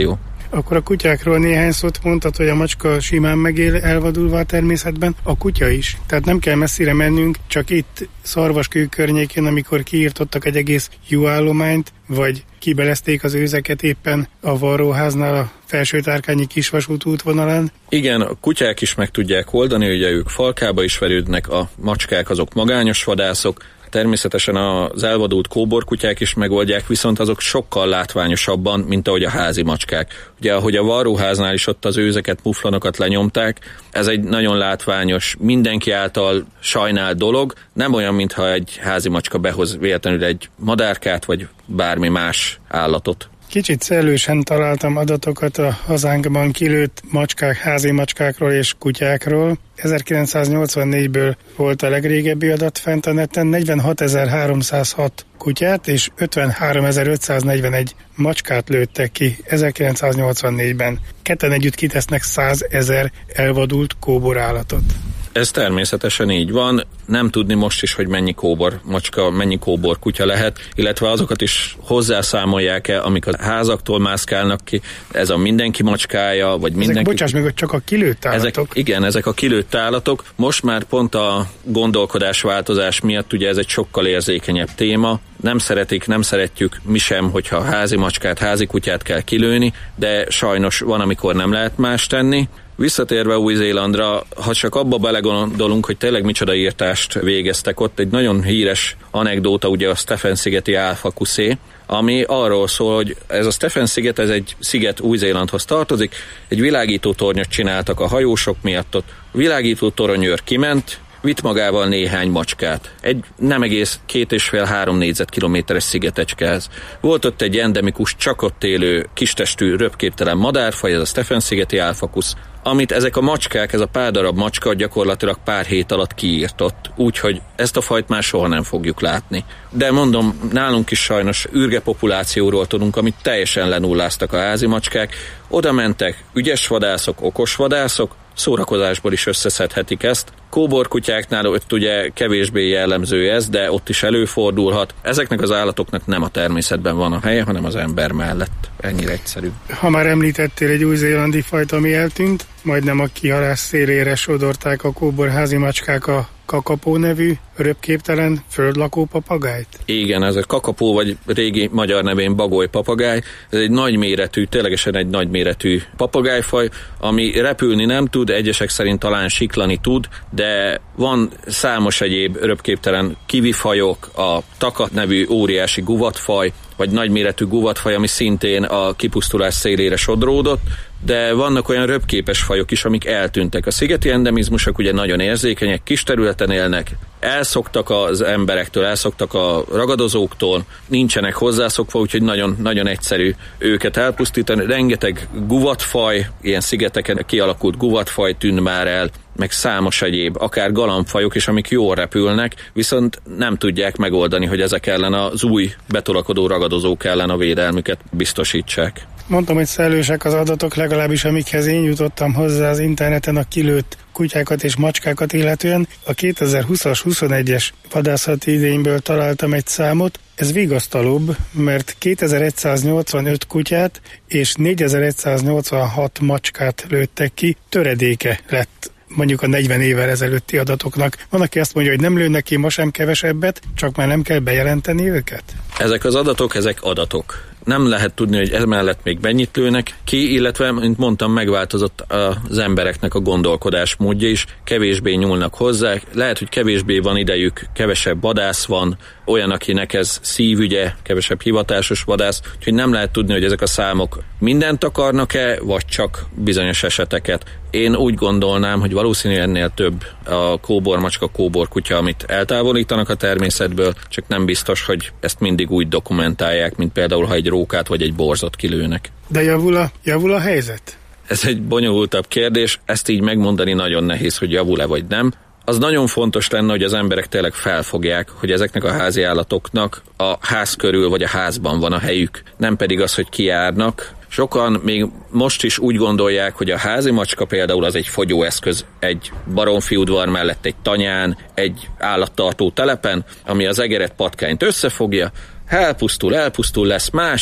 Akkor a kutyákról néhány szót mondtad, hogy a macska simán megél elvadulva a természetben, a kutya is. Tehát nem kell messzire mennünk, csak itt Szarvaskő környékén, amikor kiirtottak egy egész juhállományt, vagy kibelezték az őzeket éppen a varróháznál a Felsőtárkányi kisvasút útvonalán. Igen, a kutyák is meg tudják oldani, ugye ők falkába is verődnek, a macskák azok magányos vadászok, természetesen az elvadult kóborkutyák is megoldják, viszont azok sokkal látványosabban, mint ahogy a házi macskák. Ugye, ahogy a varróháznál is ott az őzeket, muflonokat lenyomták, ez egy nagyon látványos, mindenki által sajnált dolog, nem olyan, mintha egy házi macska behoz véletlenül egy madárkát, vagy bármi más állatot. Kicsit szellősen találtam adatokat a hazánkban kilőtt macskák, házi macskákról és kutyákról. ezerkilencszáznyolcvannégyből volt a legrégebbi adat fent a neten, negyvenhatezer-háromszázhat kutyát és ötvenháromezer-ötszáznegyvenegy macskát lőttek ki ezerkilencszáznyolcvannégyben. Ketten együtt kitesznek százezer elvadult kóborállatot. Ez természetesen így van, nem tudni most is, hogy mennyi kóbor macska, mennyi kóbor kutya lehet, illetve azokat is hozzászámolják-e, amik a házaktól mászkálnak ki, ez a mindenki macskája, vagy mindenki... Ezek, bocsáss meg, hogy csak a kilőtt állatok. Ezek, igen, ezek a kilőtt állatok. Most már pont a gondolkodásváltozás miatt ugye ez egy sokkal érzékenyebb téma, nem szeretik, nem szeretjük mi sem, hogyha házi macskát, házi kutyát kell kilőni, de sajnos van, amikor nem lehet más tenni. Visszatérve Új-Zélandra, ha csak abba belegondolunk, hogy tényleg micsoda írtást végeztek ott, egy nagyon híres anekdóta ugye a Stephen-szigeti álfakuszé, ami arról szól, hogy ez a Stephen-sziget, ez egy sziget Új-Zélandhoz tartozik, egy világító tornyot csináltak a hajósok miatt ott. A világító toronyőr kiment, vitt magával néhány macskát. Egy nem egész két és fél három négyzetkilométeres szigetecskehez. Volt ott egy endemikus, csak ott élő kistestű, röpképtelen madárfaj, ez a Stephen-szigeti álfakusz, amit ezek a macskák, ez a pár darab macska gyakorlatilag pár hét alatt kiírtott. Úgyhogy ezt a fajt már soha nem fogjuk látni. De mondom, nálunk is sajnos ürge populációról tudunk, amit teljesen lenulláztak a házi macskák. Oda mentek ügyes vadászok, okos vadászok, szórakozásból is összeszedhetik ezt. Kóborkutyáknál ott ugye kevésbé jellemző ez, de ott is előfordulhat. Ezeknek az állatoknak nem a természetben van a helye, hanem az ember mellett. Ennyire egyszerű. Ha már említettél egy új-zélandi fajt, ami eltűnt, majdnem a kihalás szélére sodorták a kóbor házi macskák a kakapó nevű, röpképtelen, földlakó papagájt? Igen, ez a kakapó, vagy régi magyar nevén bagoly papagáj. Ez egy nagyméretű, ténylegesen egy nagyméretű papagájfaj, ami repülni nem tud, egyesek szerint talán siklani tud, de van számos egyéb röpképtelen kivifajok, a takat nevű óriási guvatfaj, vagy nagyméretű guvatfaj, ami szintén a kipusztulás szélére sodródott, de vannak olyan röpképes fajok is, amik eltűntek. A szigeti endemizmusok ugye nagyon érzékenyek, kis területen élnek, elszoktak az emberektől, elszoktak a ragadozóktól, nincsenek hozzászokva, úgyhogy nagyon, nagyon egyszerű őket elpusztítani. Rengeteg guvatfaj, ilyen szigeteken kialakult guvatfaj tűnt már el, meg számos egyéb, akár galambfajok is, amik jól repülnek, viszont nem tudják megoldani, hogy ezek ellen az új betolakodó ragadozók ellen a védelmüket biztosítsák. Mondtam, hogy szellősek az adatok, legalábbis amikhez én jutottam hozzá az interneten a kilőtt kutyákat és macskákat illetően. A kétezer-húszas huszonegyes vadászati idényből találtam egy számot, ez vigasztalóbb, mert kétezer-száznyolcvanöt kutyát és négyezer-száznyolcvanhat macskát lőttek ki, töredéke lett mondjuk a negyven évvel ezelőtti adatoknak. Van, aki azt mondja, hogy nem lőnek ki ma sem kevesebbet, csak már nem kell bejelenteni őket? Ezek az adatok, ezek adatok. Nem lehet tudni, hogy emellett még mennyit lőnek ki, illetve, mint mondtam, megváltozott az embereknek a gondolkodás módja is, kevésbé nyúlnak hozzá, lehet, hogy kevésbé van idejük, kevesebb vadász van, olyan, akinek ez szívügye, kevesebb hivatásos vadász, úgyhogy nem lehet tudni, hogy ezek a számok mindent akarnak-e, vagy csak bizonyos eseteket. Én úgy gondolnám, hogy valószínűleg ennél több a kóbormacska, kóborkutya, amit eltávolítanak a természetből, csak nem biztos, hogy ezt mindig úgy dokumentálják, mint például, ha egy rókát vagy egy borzot kilőnek. De javul a, javul a helyzet? Ez egy bonyolultabb kérdés, ezt így megmondani nagyon nehéz, hogy javul-e vagy nem. Az nagyon fontos lenne, hogy az emberek tényleg felfogják, hogy ezeknek a házi állatoknak a ház körül vagy a házban van a helyük, nem pedig az, hogy kijárnak. Sokan még most is úgy gondolják, hogy a házi macska például az egy fogyóeszköz egy baromfi udvar mellett, egy tanyán, egy állattartó telepen, ami az egeret, patkányt összefogja, elpusztul, elpusztul, lesz másik,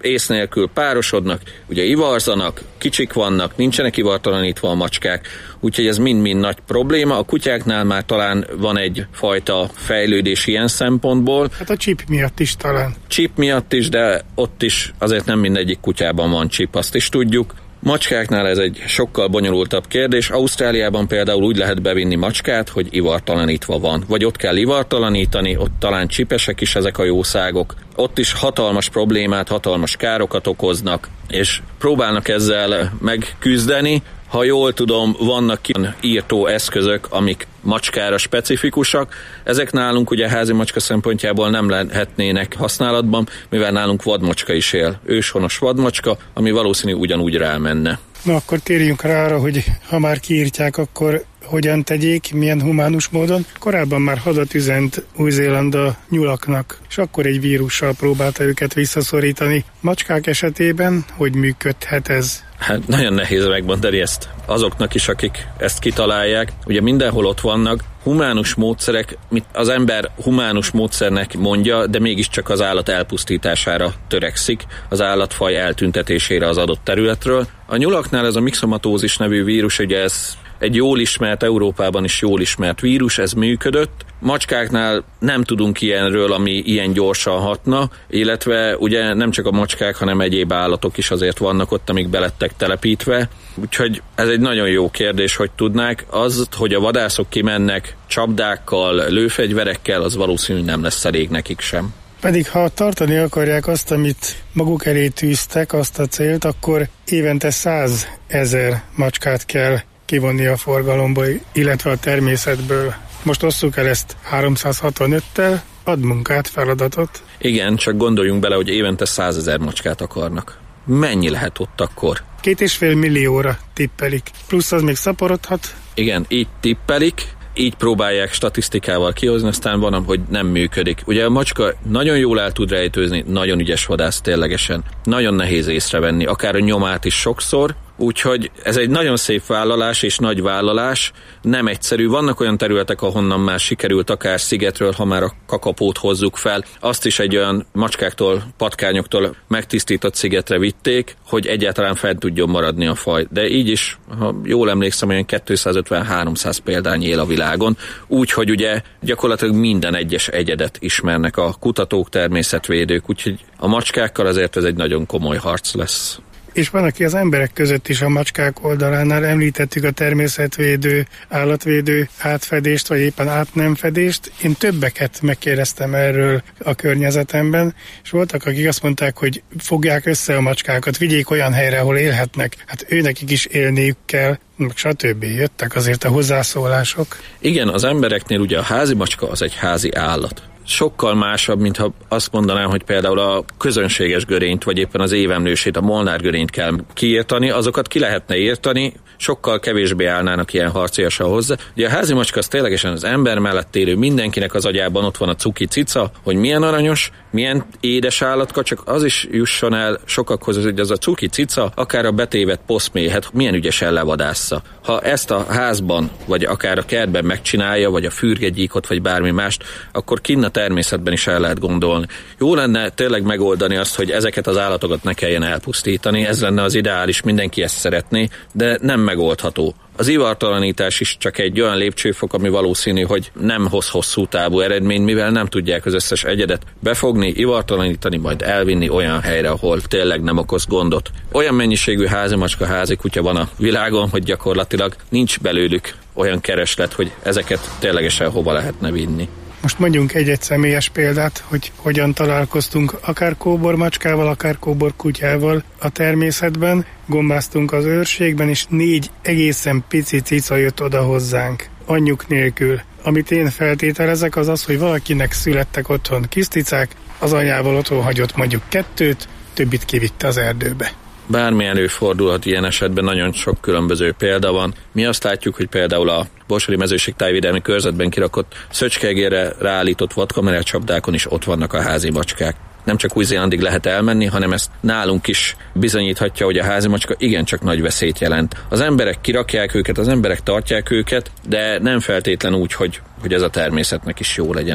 ész nélkül párosodnak, ugye ivarzanak, kicsik vannak, nincsenek ivartalanítva a macskák, úgyhogy ez mind-mind nagy probléma. A kutyáknál már talán van egy fajta fejlődés ilyen szempontból. Hát a chip miatt is talán. Chip miatt is, de ott is azért nem mindegyik kutyában van chip, azt is tudjuk. Macskáknál ez egy sokkal bonyolultabb kérdés. Ausztráliában például úgy lehet bevinni macskát, hogy ivartalanítva van. Vagy ott kell ivartalanítani, ott talán csipesek is ezek a jószágok. Ott is hatalmas problémát, hatalmas károkat okoznak, és próbálnak ezzel megküzdeni. Ha jól tudom, vannak ilyen írtó eszközök, amik macskára specifikusak. Ezek nálunk ugye házi macska szempontjából nem lehetnének használatban, mivel nálunk vadmacska is él. Őshonos vadmacska, ami valószínű ugyanúgy rámenne. Na akkor térjünk rá arra, hogy ha már kiírtják, akkor hogyan tegyék, milyen humánus módon. Korábban már hadat üzent Új-Zéland a nyulaknak, és akkor egy vírussal próbálta őket visszaszorítani. Macskák esetében hogy működhet ez? Hát nagyon nehéz megmondani ezt azoknak is, akik ezt kitalálják. Ugye mindenhol ott vannak humánus módszerek, mit az ember humánus módszernek mondja, de mégiscsak az állat elpusztítására törekszik, az állatfaj eltüntetésére az adott területről. A nyulaknál ez a mixomatózis nevű vírus, ugye ez egy jól ismert, Európában is jól ismert vírus, ez működött. Macskáknál nem tudunk ilyenről, ami ilyen gyorsan hatna, illetve ugye nem csak a macskák, hanem egyéb állatok is azért vannak ott, amik belettek telepítve. Úgyhogy ez egy nagyon jó kérdés, hogy tudnák. Az, hogy a vadászok kimennek csapdákkal, lőfegyverekkel, az valószínűleg nem lesz elég nekik sem. Pedig ha tartani akarják azt, amit maguk elé tűztek, azt a célt, akkor évente százezer macskát kell kivonni a forgalomból, illetve a természetből. Most osszuk el ezt háromszázhatvanöttel, ad munkát, feladatot. Igen, csak gondoljunk bele, hogy évente százezer macskát akarnak. Mennyi lehet ott akkor? Két és fél millióra tippelik. Plusz az még szaporodhat. Igen, így tippelik, így próbálják statisztikával kihozni, aztán van, hogy nem működik. Ugye a macska nagyon jól el tud rejtőzni, nagyon ügyes vadász ténylegesen. Nagyon nehéz észrevenni, akár a nyomát is sokszor, úgyhogy ez egy nagyon szép vállalás és nagy vállalás, nem egyszerű. Vannak olyan területek, ahonnan már sikerült akár szigetről, ha már a kakapót hozzuk fel, azt is egy olyan macskáktól, patkányoktól megtisztított szigetre vitték, hogy egyáltalán fent tudjon maradni a faj. De így is, ha jól emlékszem, olyan kétszázötven-háromszáz példány él a világon, úgyhogy ugye gyakorlatilag minden egyes egyedet ismernek a kutatók, természetvédők, úgyhogy a macskákkal azért ez egy nagyon komoly harc lesz. És van, aki az emberek között is a macskák oldalánál, említettük a természetvédő, állatvédő átfedést, vagy éppen átnemfedést. Én többeket megkérdeztem erről a környezetemben, és voltak, akik azt mondták, hogy fogják össze a macskákat, vigyék olyan helyre, ahol élhetnek. Hát őnekik is élniük kell, meg stb. Jöttek azért a hozzászólások. Igen, az embereknél ugye a házi macska az egy házi állat. Sokkal másabb, mintha azt mondanám, hogy például a közönséges görényt, vagy éppen az évemlősét, a molnár görényt kell kiírtani, azokat ki lehetne írtani, sokkal kevésbé állnának ilyen harciasan hozzá. Ugye a házi macska az ténylegesen az ember mellett élő, mindenkinek az agyában ott van a cuki cica, hogy milyen aranyos, milyen édes állatka, csak az is jusson el sokakhoz, hogy az a cuki cica, akár a betévet poszméhet, milyen ügyesen levadásza. Ha ezt a házban, vagy akár a kertben megcsinálja, vagy a fürgegyíkot, vagy bármi mást, akkor kinn a természetben is el lehet gondolni. Jó lenne tényleg megoldani azt, hogy ezeket az állatokat ne kelljen elpusztítani, ez lenne az ideális, mindenki ezt szeretné, de nem megoldható. Az ivartalanítás is csak egy olyan lépcsőfok, ami valószínű, hogy nem hoz hosszú távú eredmény, mivel nem tudják az összes egyedet befogni, ivartalanítani, majd elvinni olyan helyre, ahol tényleg nem okoz gondot. Olyan mennyiségű házi macska, házi kutya van a világon, hogy gyakorlatilag nincs belőlük olyan kereslet, hogy ezeket ténylegesen hova lehetne vinni. Most mondjunk egy-egy személyes példát, hogy hogyan találkoztunk akár kóbormacskával, akár kóborkutyával a természetben. Gombáztunk az őrségben, és négy egészen pici cica jött oda hozzánk, anyjuk nélkül. Amit én feltételezek, az az, hogy valakinek születtek otthon kis cicák, az anyával otthon hagyott mondjuk kettőt, többit kivitte az erdőbe. Bármi előfordulhat ilyen esetben, nagyon sok különböző példa van. Mi azt látjuk, hogy például a Borsodi Mezőség Tájvédelmi Körzetben kirakott szöcskegérre ráállított vadkameracsapdákon is ott vannak a házi macskák. Nem csak Új-Zélandig lehet elmenni, hanem ezt nálunk is bizonyíthatja, hogy a házi macska igencsak nagy veszélyt jelent. Az emberek kirakják őket, az emberek tartják őket, de nem feltétlen úgy, hogy, hogy ez a természetnek is jó legyen.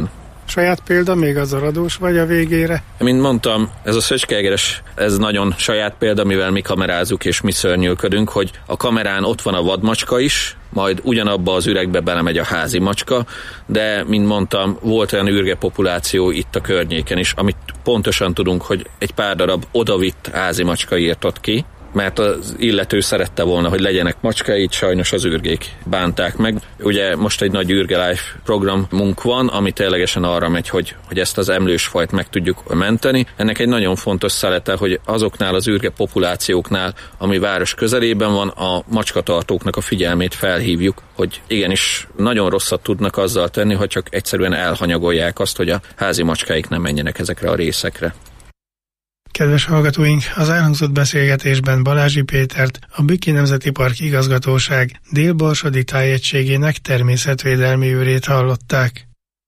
Saját példa még az aradós vagy a végére? Mint mondtam, ez a szöcskeegeres, ez nagyon saját példa, mivel mi kamerázzuk és mi szörnyűködünk, hogy a kamerán ott van a vadmacska is, majd ugyanabba az üregbe belemegy a házi macska, de, mint mondtam, volt olyan ürge populáció itt a környéken is, amit pontosan tudunk, hogy egy pár darab odavitt házi macska írtott ki, mert az illető szerette volna, hogy legyenek macskáit, sajnos az ürgék bánták meg. Ugye most egy nagy ürge life programunk van, ami ténylegesen arra megy, hogy, hogy ezt az emlősfajt meg tudjuk menteni. Ennek egy nagyon fontos szelete, hogy azoknál az ürge populációknál, ami város közelében van, a macskatartóknak a figyelmét felhívjuk, hogy igenis nagyon rosszat tudnak azzal tenni, hogy csak egyszerűen elhanyagolják azt, hogy a házi macskáik nem menjenek ezekre a részekre. Kedves hallgatóink, az elhangzott beszélgetésben Balázsi Pétert, a Bükki Nemzeti Park Igazgatóság Dél-Borsodi Tájegységének természetvédelmi őrét hallották.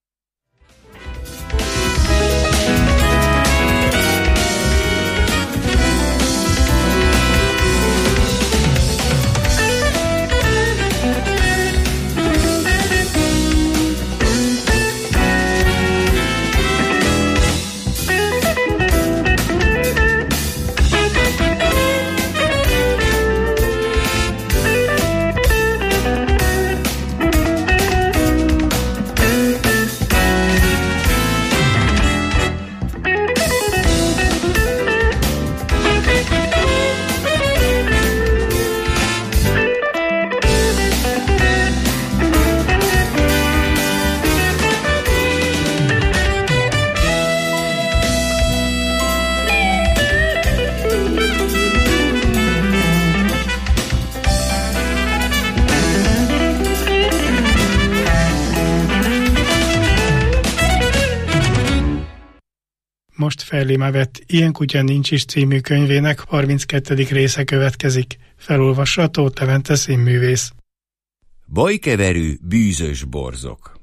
Most Ferlima vett Ilyen kutya nincs is című könyvének harminckettedik része következik. Felolvassa Tóth Levente színművész. Bajkeverő bűzös borzok.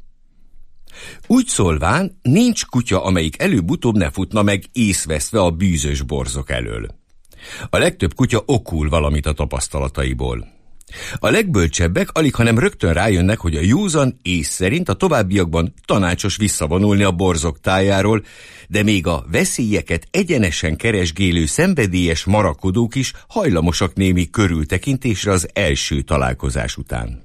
Úgy szólván, nincs kutya, amelyik előbb-utóbb ne futna meg észveszve a bűzös borzok elől. A legtöbb kutya okul valamit a tapasztalataiból. A legbölcsebbek alig, hanem rögtön rájönnek, hogy a józan ész szerint a továbbiakban tanácsos visszavonulni a borzok tájáról, de még a veszélyeket egyenesen keresgélő szenvedélyes marakodók is hajlamosak némi körültekintésre az első találkozás után.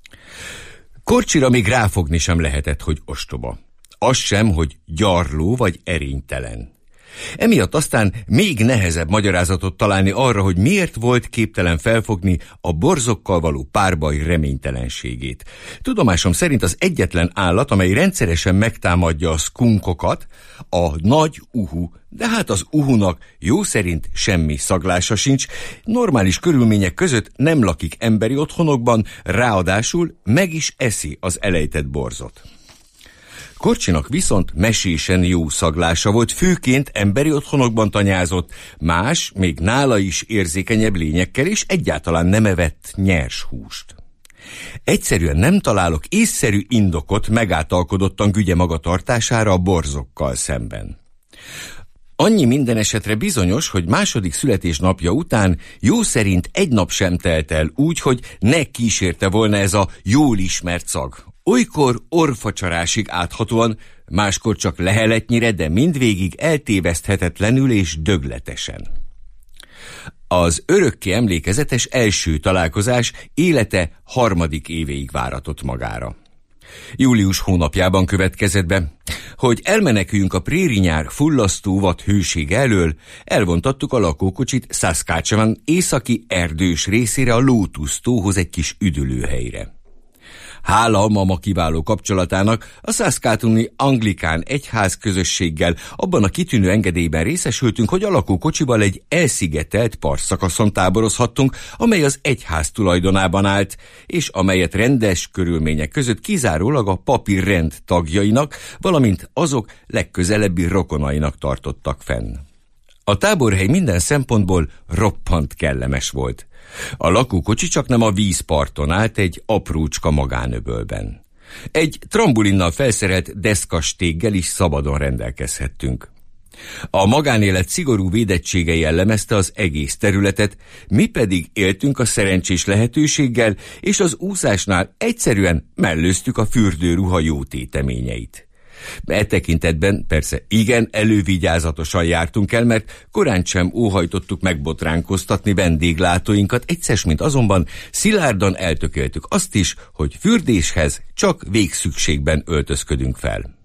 Korcsira még ráfogni sem lehetett, hogy ostoba. Az sem, hogy gyarló vagy erénytelen. Emiatt aztán még nehezebb magyarázatot találni arra, hogy miért volt képtelen felfogni a borzokkal való párbaj reménytelenségét. Tudomásom szerint az egyetlen állat, amely rendszeresen megtámadja a skunkokat, a nagy uhu, de hát az uhunak jó szerint semmi szaglása sincs, normális körülmények között nem lakik emberi otthonokban, ráadásul meg is eszi az elejtett borzot. Korcsinak viszont mesésen jó szaglása volt, főként emberi otthonokban tanyázott, más, még nála is érzékenyebb lényekkel, és egyáltalán nem evett nyers húst. Egyszerűen nem találok észszerű indokot megáltalkodottan gügye magatartására a borzokkal szemben. Annyi minden esetre bizonyos, hogy második születésnapja után jó szerint egy nap sem telt el úgy, hogy ne kísérte volna ez a jól ismert szag. Olykor orfacsarásig áthatóan, máskor csak leheletnyire, de mindvégig eltéveszthetetlenül és dögletesen. Az örökké emlékezetes első találkozás élete harmadik évéig váratott magára. Július hónapjában következett be. Hogy elmeneküljünk a préri nyár fullasztó vad hősége elől, elvontattuk a lakókocsit Saskatchewan északi erdős részére, a Lotus tóhoz, egy kis üdülőhelyre. Hála a mama kiváló kapcsolatának a Saskatooni anglikán egyház közösséggel abban a kitűnő engedélyben részesültünk, hogy a lakókocsival egy elszigetelt partszakaszon táborozhattunk, amely az egyház tulajdonában állt, és amelyet rendes körülmények között kizárólag a papi rend tagjainak, valamint azok legközelebbi rokonainak tartottak fenn. A táborhely minden szempontból roppant kellemes volt. A lakókocsi csak nem a vízparton állt, egy aprócska magánöbölben. Egy trambulinnal felszerelt deszkastéggel is szabadon rendelkezhettünk. A magánélet szigorú védettsége jellemezte az egész területet, mi pedig éltünk a szerencsés lehetőséggel, és az úszásnál egyszerűen mellőztük a fürdőruha jó téteményeit. E tekintetben persze igen elővigyázatosan jártunk el, mert korán sem óhajtottuk megbotránkoztatni vendéglátóinkat, egyszer mint azonban szilárdan eltökéltük azt is, hogy fürdéshez csak végszükségben öltözködünk fel.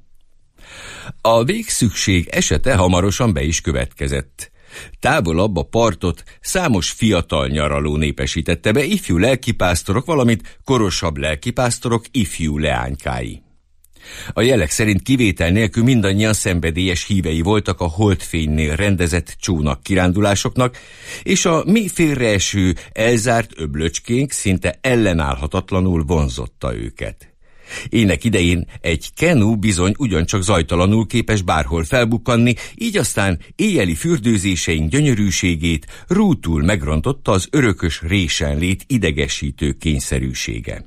A végszükség esete hamarosan be is következett. Távolabb a partot számos fiatal nyaraló népesítette be, ifjú lelkipásztorok, valamint korosabb lelkipásztorok ifjú leánykái. A jelek szerint kivétel nélkül mindannyian szenvedélyes hívei voltak a holdfénynél rendezett csónak kirándulásoknak, és a mi félreeső, elzárt öblöcskénk szinte ellenállhatatlanul vonzotta őket. Ének idején egy kenú bizony ugyancsak zajtalanul képes bárhol felbukkanni, így aztán éjjeli fürdőzéseink gyönyörűségét rútul megrontotta az örökös résenlét idegesítő kényszerűsége.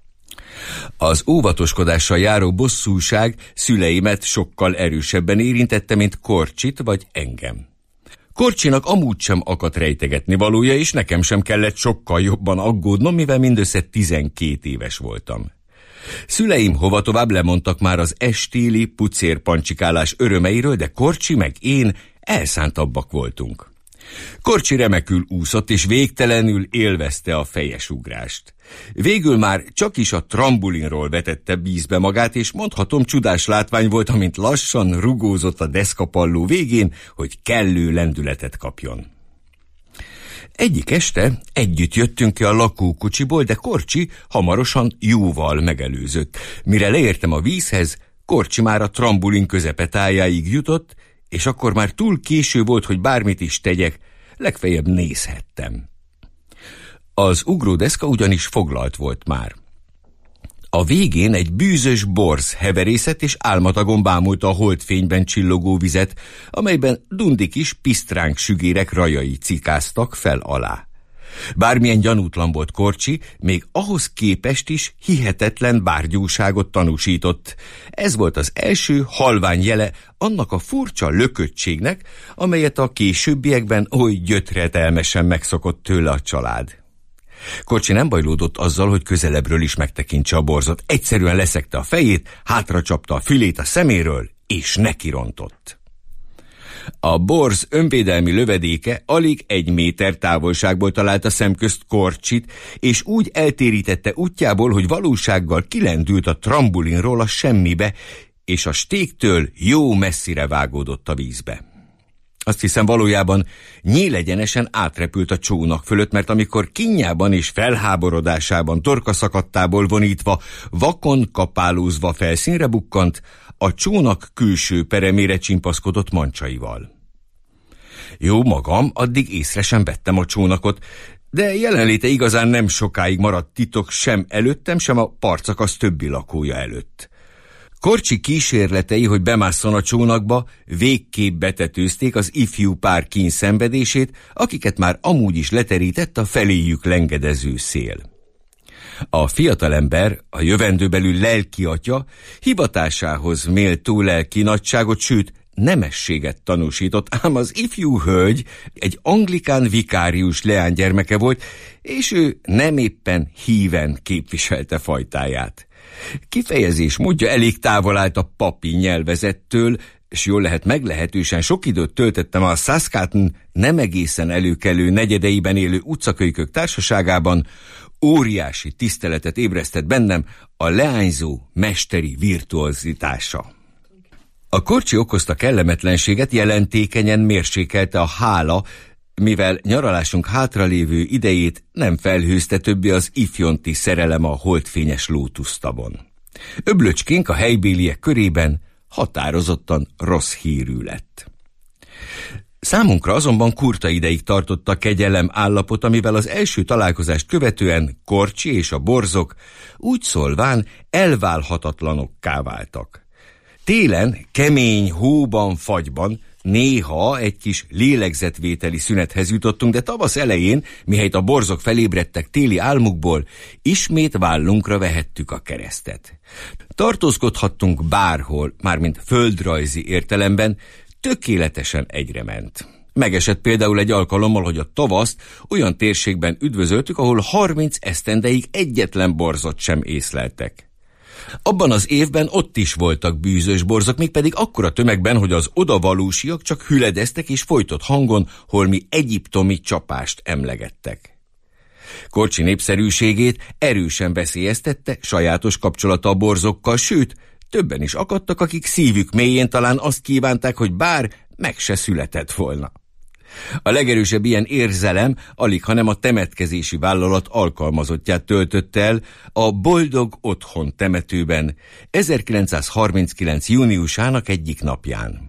Az óvatoskodással járó bosszúság szüleimet sokkal erősebben érintette, mint Korcsit vagy engem. Korcsinak amúgy sem akadt rejtegetni valója, és nekem sem kellett sokkal jobban aggódnom, mivel mindössze tizenkét éves voltam. Szüleim hova tovább lemondtak már az estéli pucérpancsikálás örömeiről, de Korcsi meg én elszántabbak voltunk. Korcsi remekül úszott, és végtelenül élvezte a fejesugrást. Végül már csak is a trambulinról vetette vízbe magát, és mondhatom, csodás látvány volt, amint lassan rugózott a deszkapalló végén, hogy kellő lendületet kapjon. Egyik este együtt jöttünk ki a lakókocsiból, de Korcsi hamarosan jóval megelőzött. Mire leértem a vízhez, Korcsi már a trambulin közepetájáig jutott, és akkor már túl késő volt, hogy bármit is tegyek, legfeljebb nézhettem. Az ugródeszka ugyanis foglalt volt már. A végén egy bűzös borz heverészett, és álmatagon bámulta a holdfényben csillogó vizet, amelyben dundi kis pisztránk sügérek rajai cikáztak fel alá. Bármilyen gyanútlan volt Korcsi, még ahhoz képest is hihetetlen bárgyúságot tanúsított. Ez volt az első halvány jele annak a furcsa lököttségnek, amelyet a későbbiekben oly gyötrelmesen megszokott tőle a család. Korcsi nem bajlódott azzal, hogy közelebbről is megtekintse a borzot. Egyszerűen leszegte a fejét, hátracsapta a fülét a szeméről, és nekirontott. A borz önvédelmi lövedéke alig egy méter távolságból találta szemközt Korcsit, és úgy eltérítette útjából, hogy valósággal kilendült a trambulinról a semmibe, és a stéktől jó messzire vágódott a vízbe. Azt hiszem, valójában nyílegyenesen átrepült a csónak fölött, mert amikor kínjában és felháborodásában torkaszakadtából vonítva, vakon kapálózva felszínre bukkant, a csónak külső peremére csimpaszkodott mancsaival. Jó magam, addig észre sem vettem a csónakot, de jelenléte igazán nem sokáig maradt titok sem előttem, sem a partszakasz többi lakója előtt. Korcsi kísérletei, hogy bemásszon a csónakba, végképp betetőzték az ifjú pár kínszenvedését, akiket már amúgy is leterített a feléjük lengedező szél. A fiatalember, a jövendőbeli lelki atya hivatásához méltó lelki nagyságot, sőt nemességet tanúsított, ám az ifjú hölgy egy anglikán vikárius leánygyermeke volt, és ő nem éppen híven képviselte fajtáját. Kifejezés módja elég távol állt a papi nyelvezettől, és jól lehet meglehetősen sok időt töltöttem a Saskatoon nem egészen előkelő negyedeiben élő utcakölykök társaságában. Óriási tiszteletet ébresztett bennem a leányzó mesteri virtuozitása. A Korcsi okozta kellemetlenséget jelentékenyen mérsékelte a hála, mivel nyaralásunk hátralévő idejét nem felhőzte többé az ifjonti szerelem a holdfényes lótusztabon. Öblöcskénk a helybéliek körében határozottan rossz hírű lett. Számunkra azonban kurta ideig tartott a kegyelem állapota, mivel az első találkozást követően Korcsi és a borzok úgy szólván elválhatatlanokká váltak. Télen, kemény hóban, fagyban néha egy kis lélegzetvételi szünethez jutottunk, de tavasz elején, mihelyt a borzok felébredtek téli álmukból, ismét vállunkra vehettük a keresztet. Tartózkodhattunk bárhol, mármint földrajzi értelemben, tökéletesen egyrement. Megesett például egy alkalommal, hogy a tavaszt olyan térségben üdvözöltük, ahol harminc esztendeig egyetlen borzot sem észleltek. Abban az évben ott is voltak bűzös borzok, mégpedig akkora tömegben, hogy az odavalósiak csak hüledeztek és folytott hangon holmi egyiptomi csapást emlegettek. Korcsi népszerűségét erősen veszélyeztette sajátos kapcsolata a borzokkal, sőt, többen is akadtak, akik szívük mélyén talán azt kívánták, hogy bár meg se született volna. A legerősebb ilyen érzelem alig, hanem a temetkezési vállalat alkalmazottját töltött el a Boldog Otthon temetőben ezerkilencszázharminckilenc. júniusának egyik napján.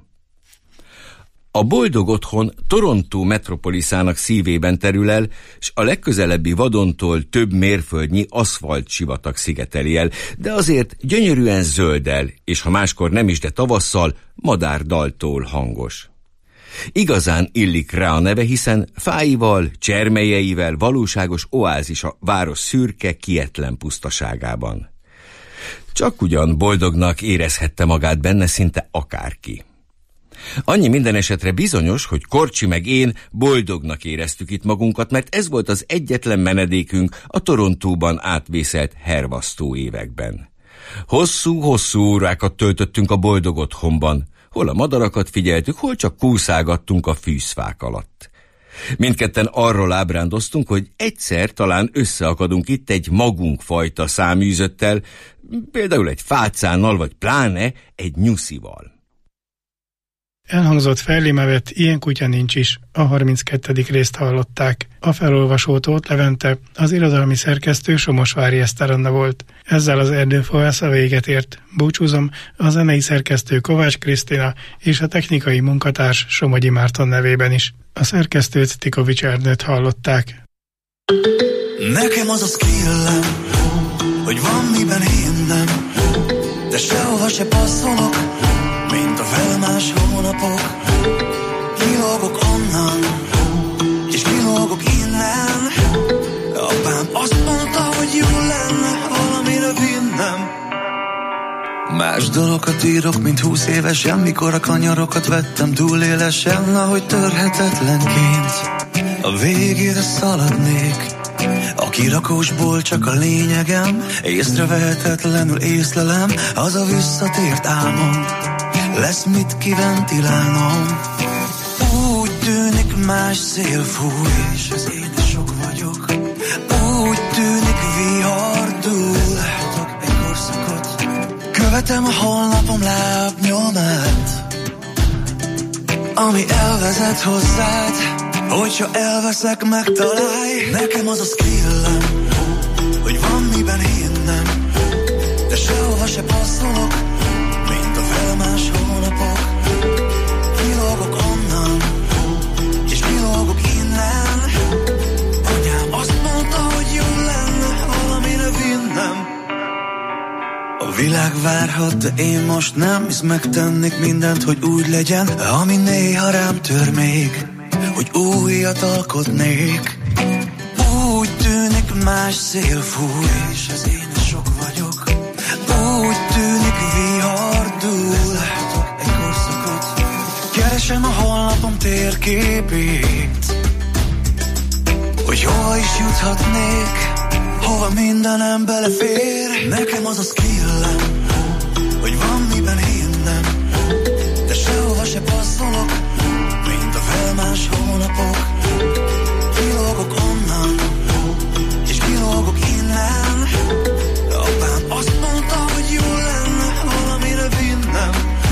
A Boldog Otthon Torontó metropoliszának szívében terül el, s a legközelebbi vadontól több mérföldnyi aszfalt sivatag szigeteli el, de azért gyönyörűen zölddel, és ha máskor nem is, de tavasszal madárdaltól hangos. Igazán illik rá a neve, hiszen fáival, csermelyeivel valóságos oázis a város szürke, kietlen pusztaságában. Csak ugyan boldognak érezhette magát benne szinte akárki. Annyi minden esetre bizonyos, hogy Korcsi meg én boldognak éreztük itt magunkat, mert ez volt az egyetlen menedékünk a Torontóban átvészelt hervasztó években. Hosszú-hosszú órákat töltöttünk a Boldog Otthonban, hol a madarakat figyeltük, hol csak kúszálgattunk a fűzfák alatt. Mindketten arról ábrándoztunk, hogy egyszer talán összeakadunk itt egy magunk fajta száműzöttel, például egy fácánnal, vagy pláne egy nyuszival. Elhangzott Ferlimevet, ilyen kutya nincs is, a harminckettedik részt hallották. A felolvasó Tóth Levente, az irodalmi szerkesztő Somosvári Eszter Anna volt. Ezzel az Erdőfóhásza véget ért. Búcsúzom, a zenei szerkesztő Kovács Krisztina és a technikai munkatárs Somogyi Márton nevében is. A szerkesztőt, Tikovics Ernőt hallották. Nekem az a skillem, hogy van miben hinnem, de sehova se passzolok, mint a felmás hónapok. Kilógok onnan, és kilógok innen. Apám azt mondta, hogy jó lenne valamire vinnem. Más dalokat írok, mint húsz évesen, mikor a kanyarokat vettem túl élesen, ahogy törhetetlenként a végére szaladnék. A kirakósból csak a lényegem, észrevehetetlenül észlelem, az a visszatért álmom, lesz mit kiventilálnom. Úgy tűnik más szél fúj, és az én is sok vagyok. Úgy tűnik vihar dúl, látok egy korszakot, követem a holnapom lábnyomát, ami elvezet hozzád. Hogyha elveszek, megtalálj. Nekem az a skillem, hogy van miben hinnem, de sehova se passzolok, mint a felmás hónapok. Kilógok onnan, és kilógok innen. Anyám azt mondta, hogy jó lenne valamire vinnem. A világ várhat, de én most nem, hisz megtennék mindent, hogy úgy legyen, ami néha rám tör még, hogy újat alkotnék. Úgy tűnik más szél fúj, és az én is sok vagyok. Úgy tűnik vihar dúl, látok egy korszakot, keresem a holnapom térképét, hogy hova is juthatnék, hova mindenem belefér. Nekem az a skillem, hogy van miben hinnem, de sehova se passzolok, mint a felmás hónapok. Kilógok onnan, és kilógok innen. Apám azt mondta, hogy jó lenne valamire vinnem.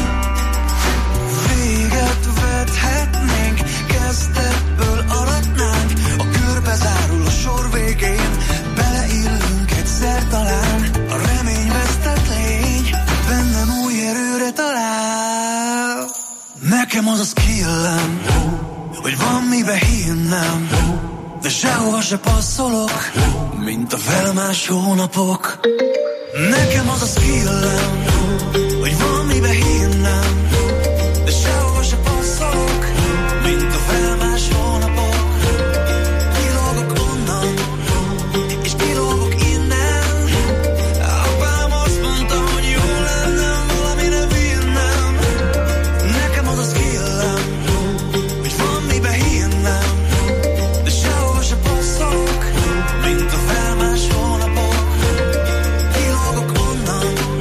Véget vethetnénk, kezdetből aratnánk. A körbe zárul a sor végén, beleillünk egyszer talán. A remény vesztett lény, bennem új erőre talál. Nekem az a skillem, hogy van mibe hinnem, de sehova se passzolok, mint a felmás hónapok. Nekem az a skillem, hogy van mibe hinnem, de sehova se passzolok, mint a felmás hónapok. Kilógok onnan, és kilógok innen. Apám azt mondta, hogy jó lenne valamire vinnem. Nekem az a skillem, hogy van mibe hinnem, de sehova se passzolok, mint a felmás hónapok. Kilógok onnan,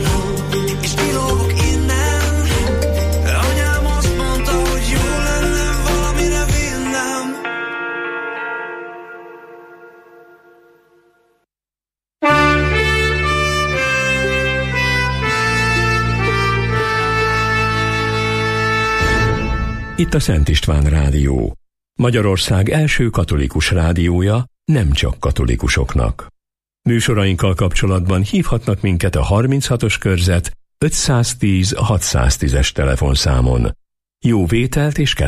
Itt a Szent István Rádió, Magyarország első katolikus rádiója, nem csak katolikusoknak. Műsorainkkal kapcsolatban hívhatnak minket a harminchatos körzet ötszáztíz hatszáztízes telefonszámon. Jó vételt és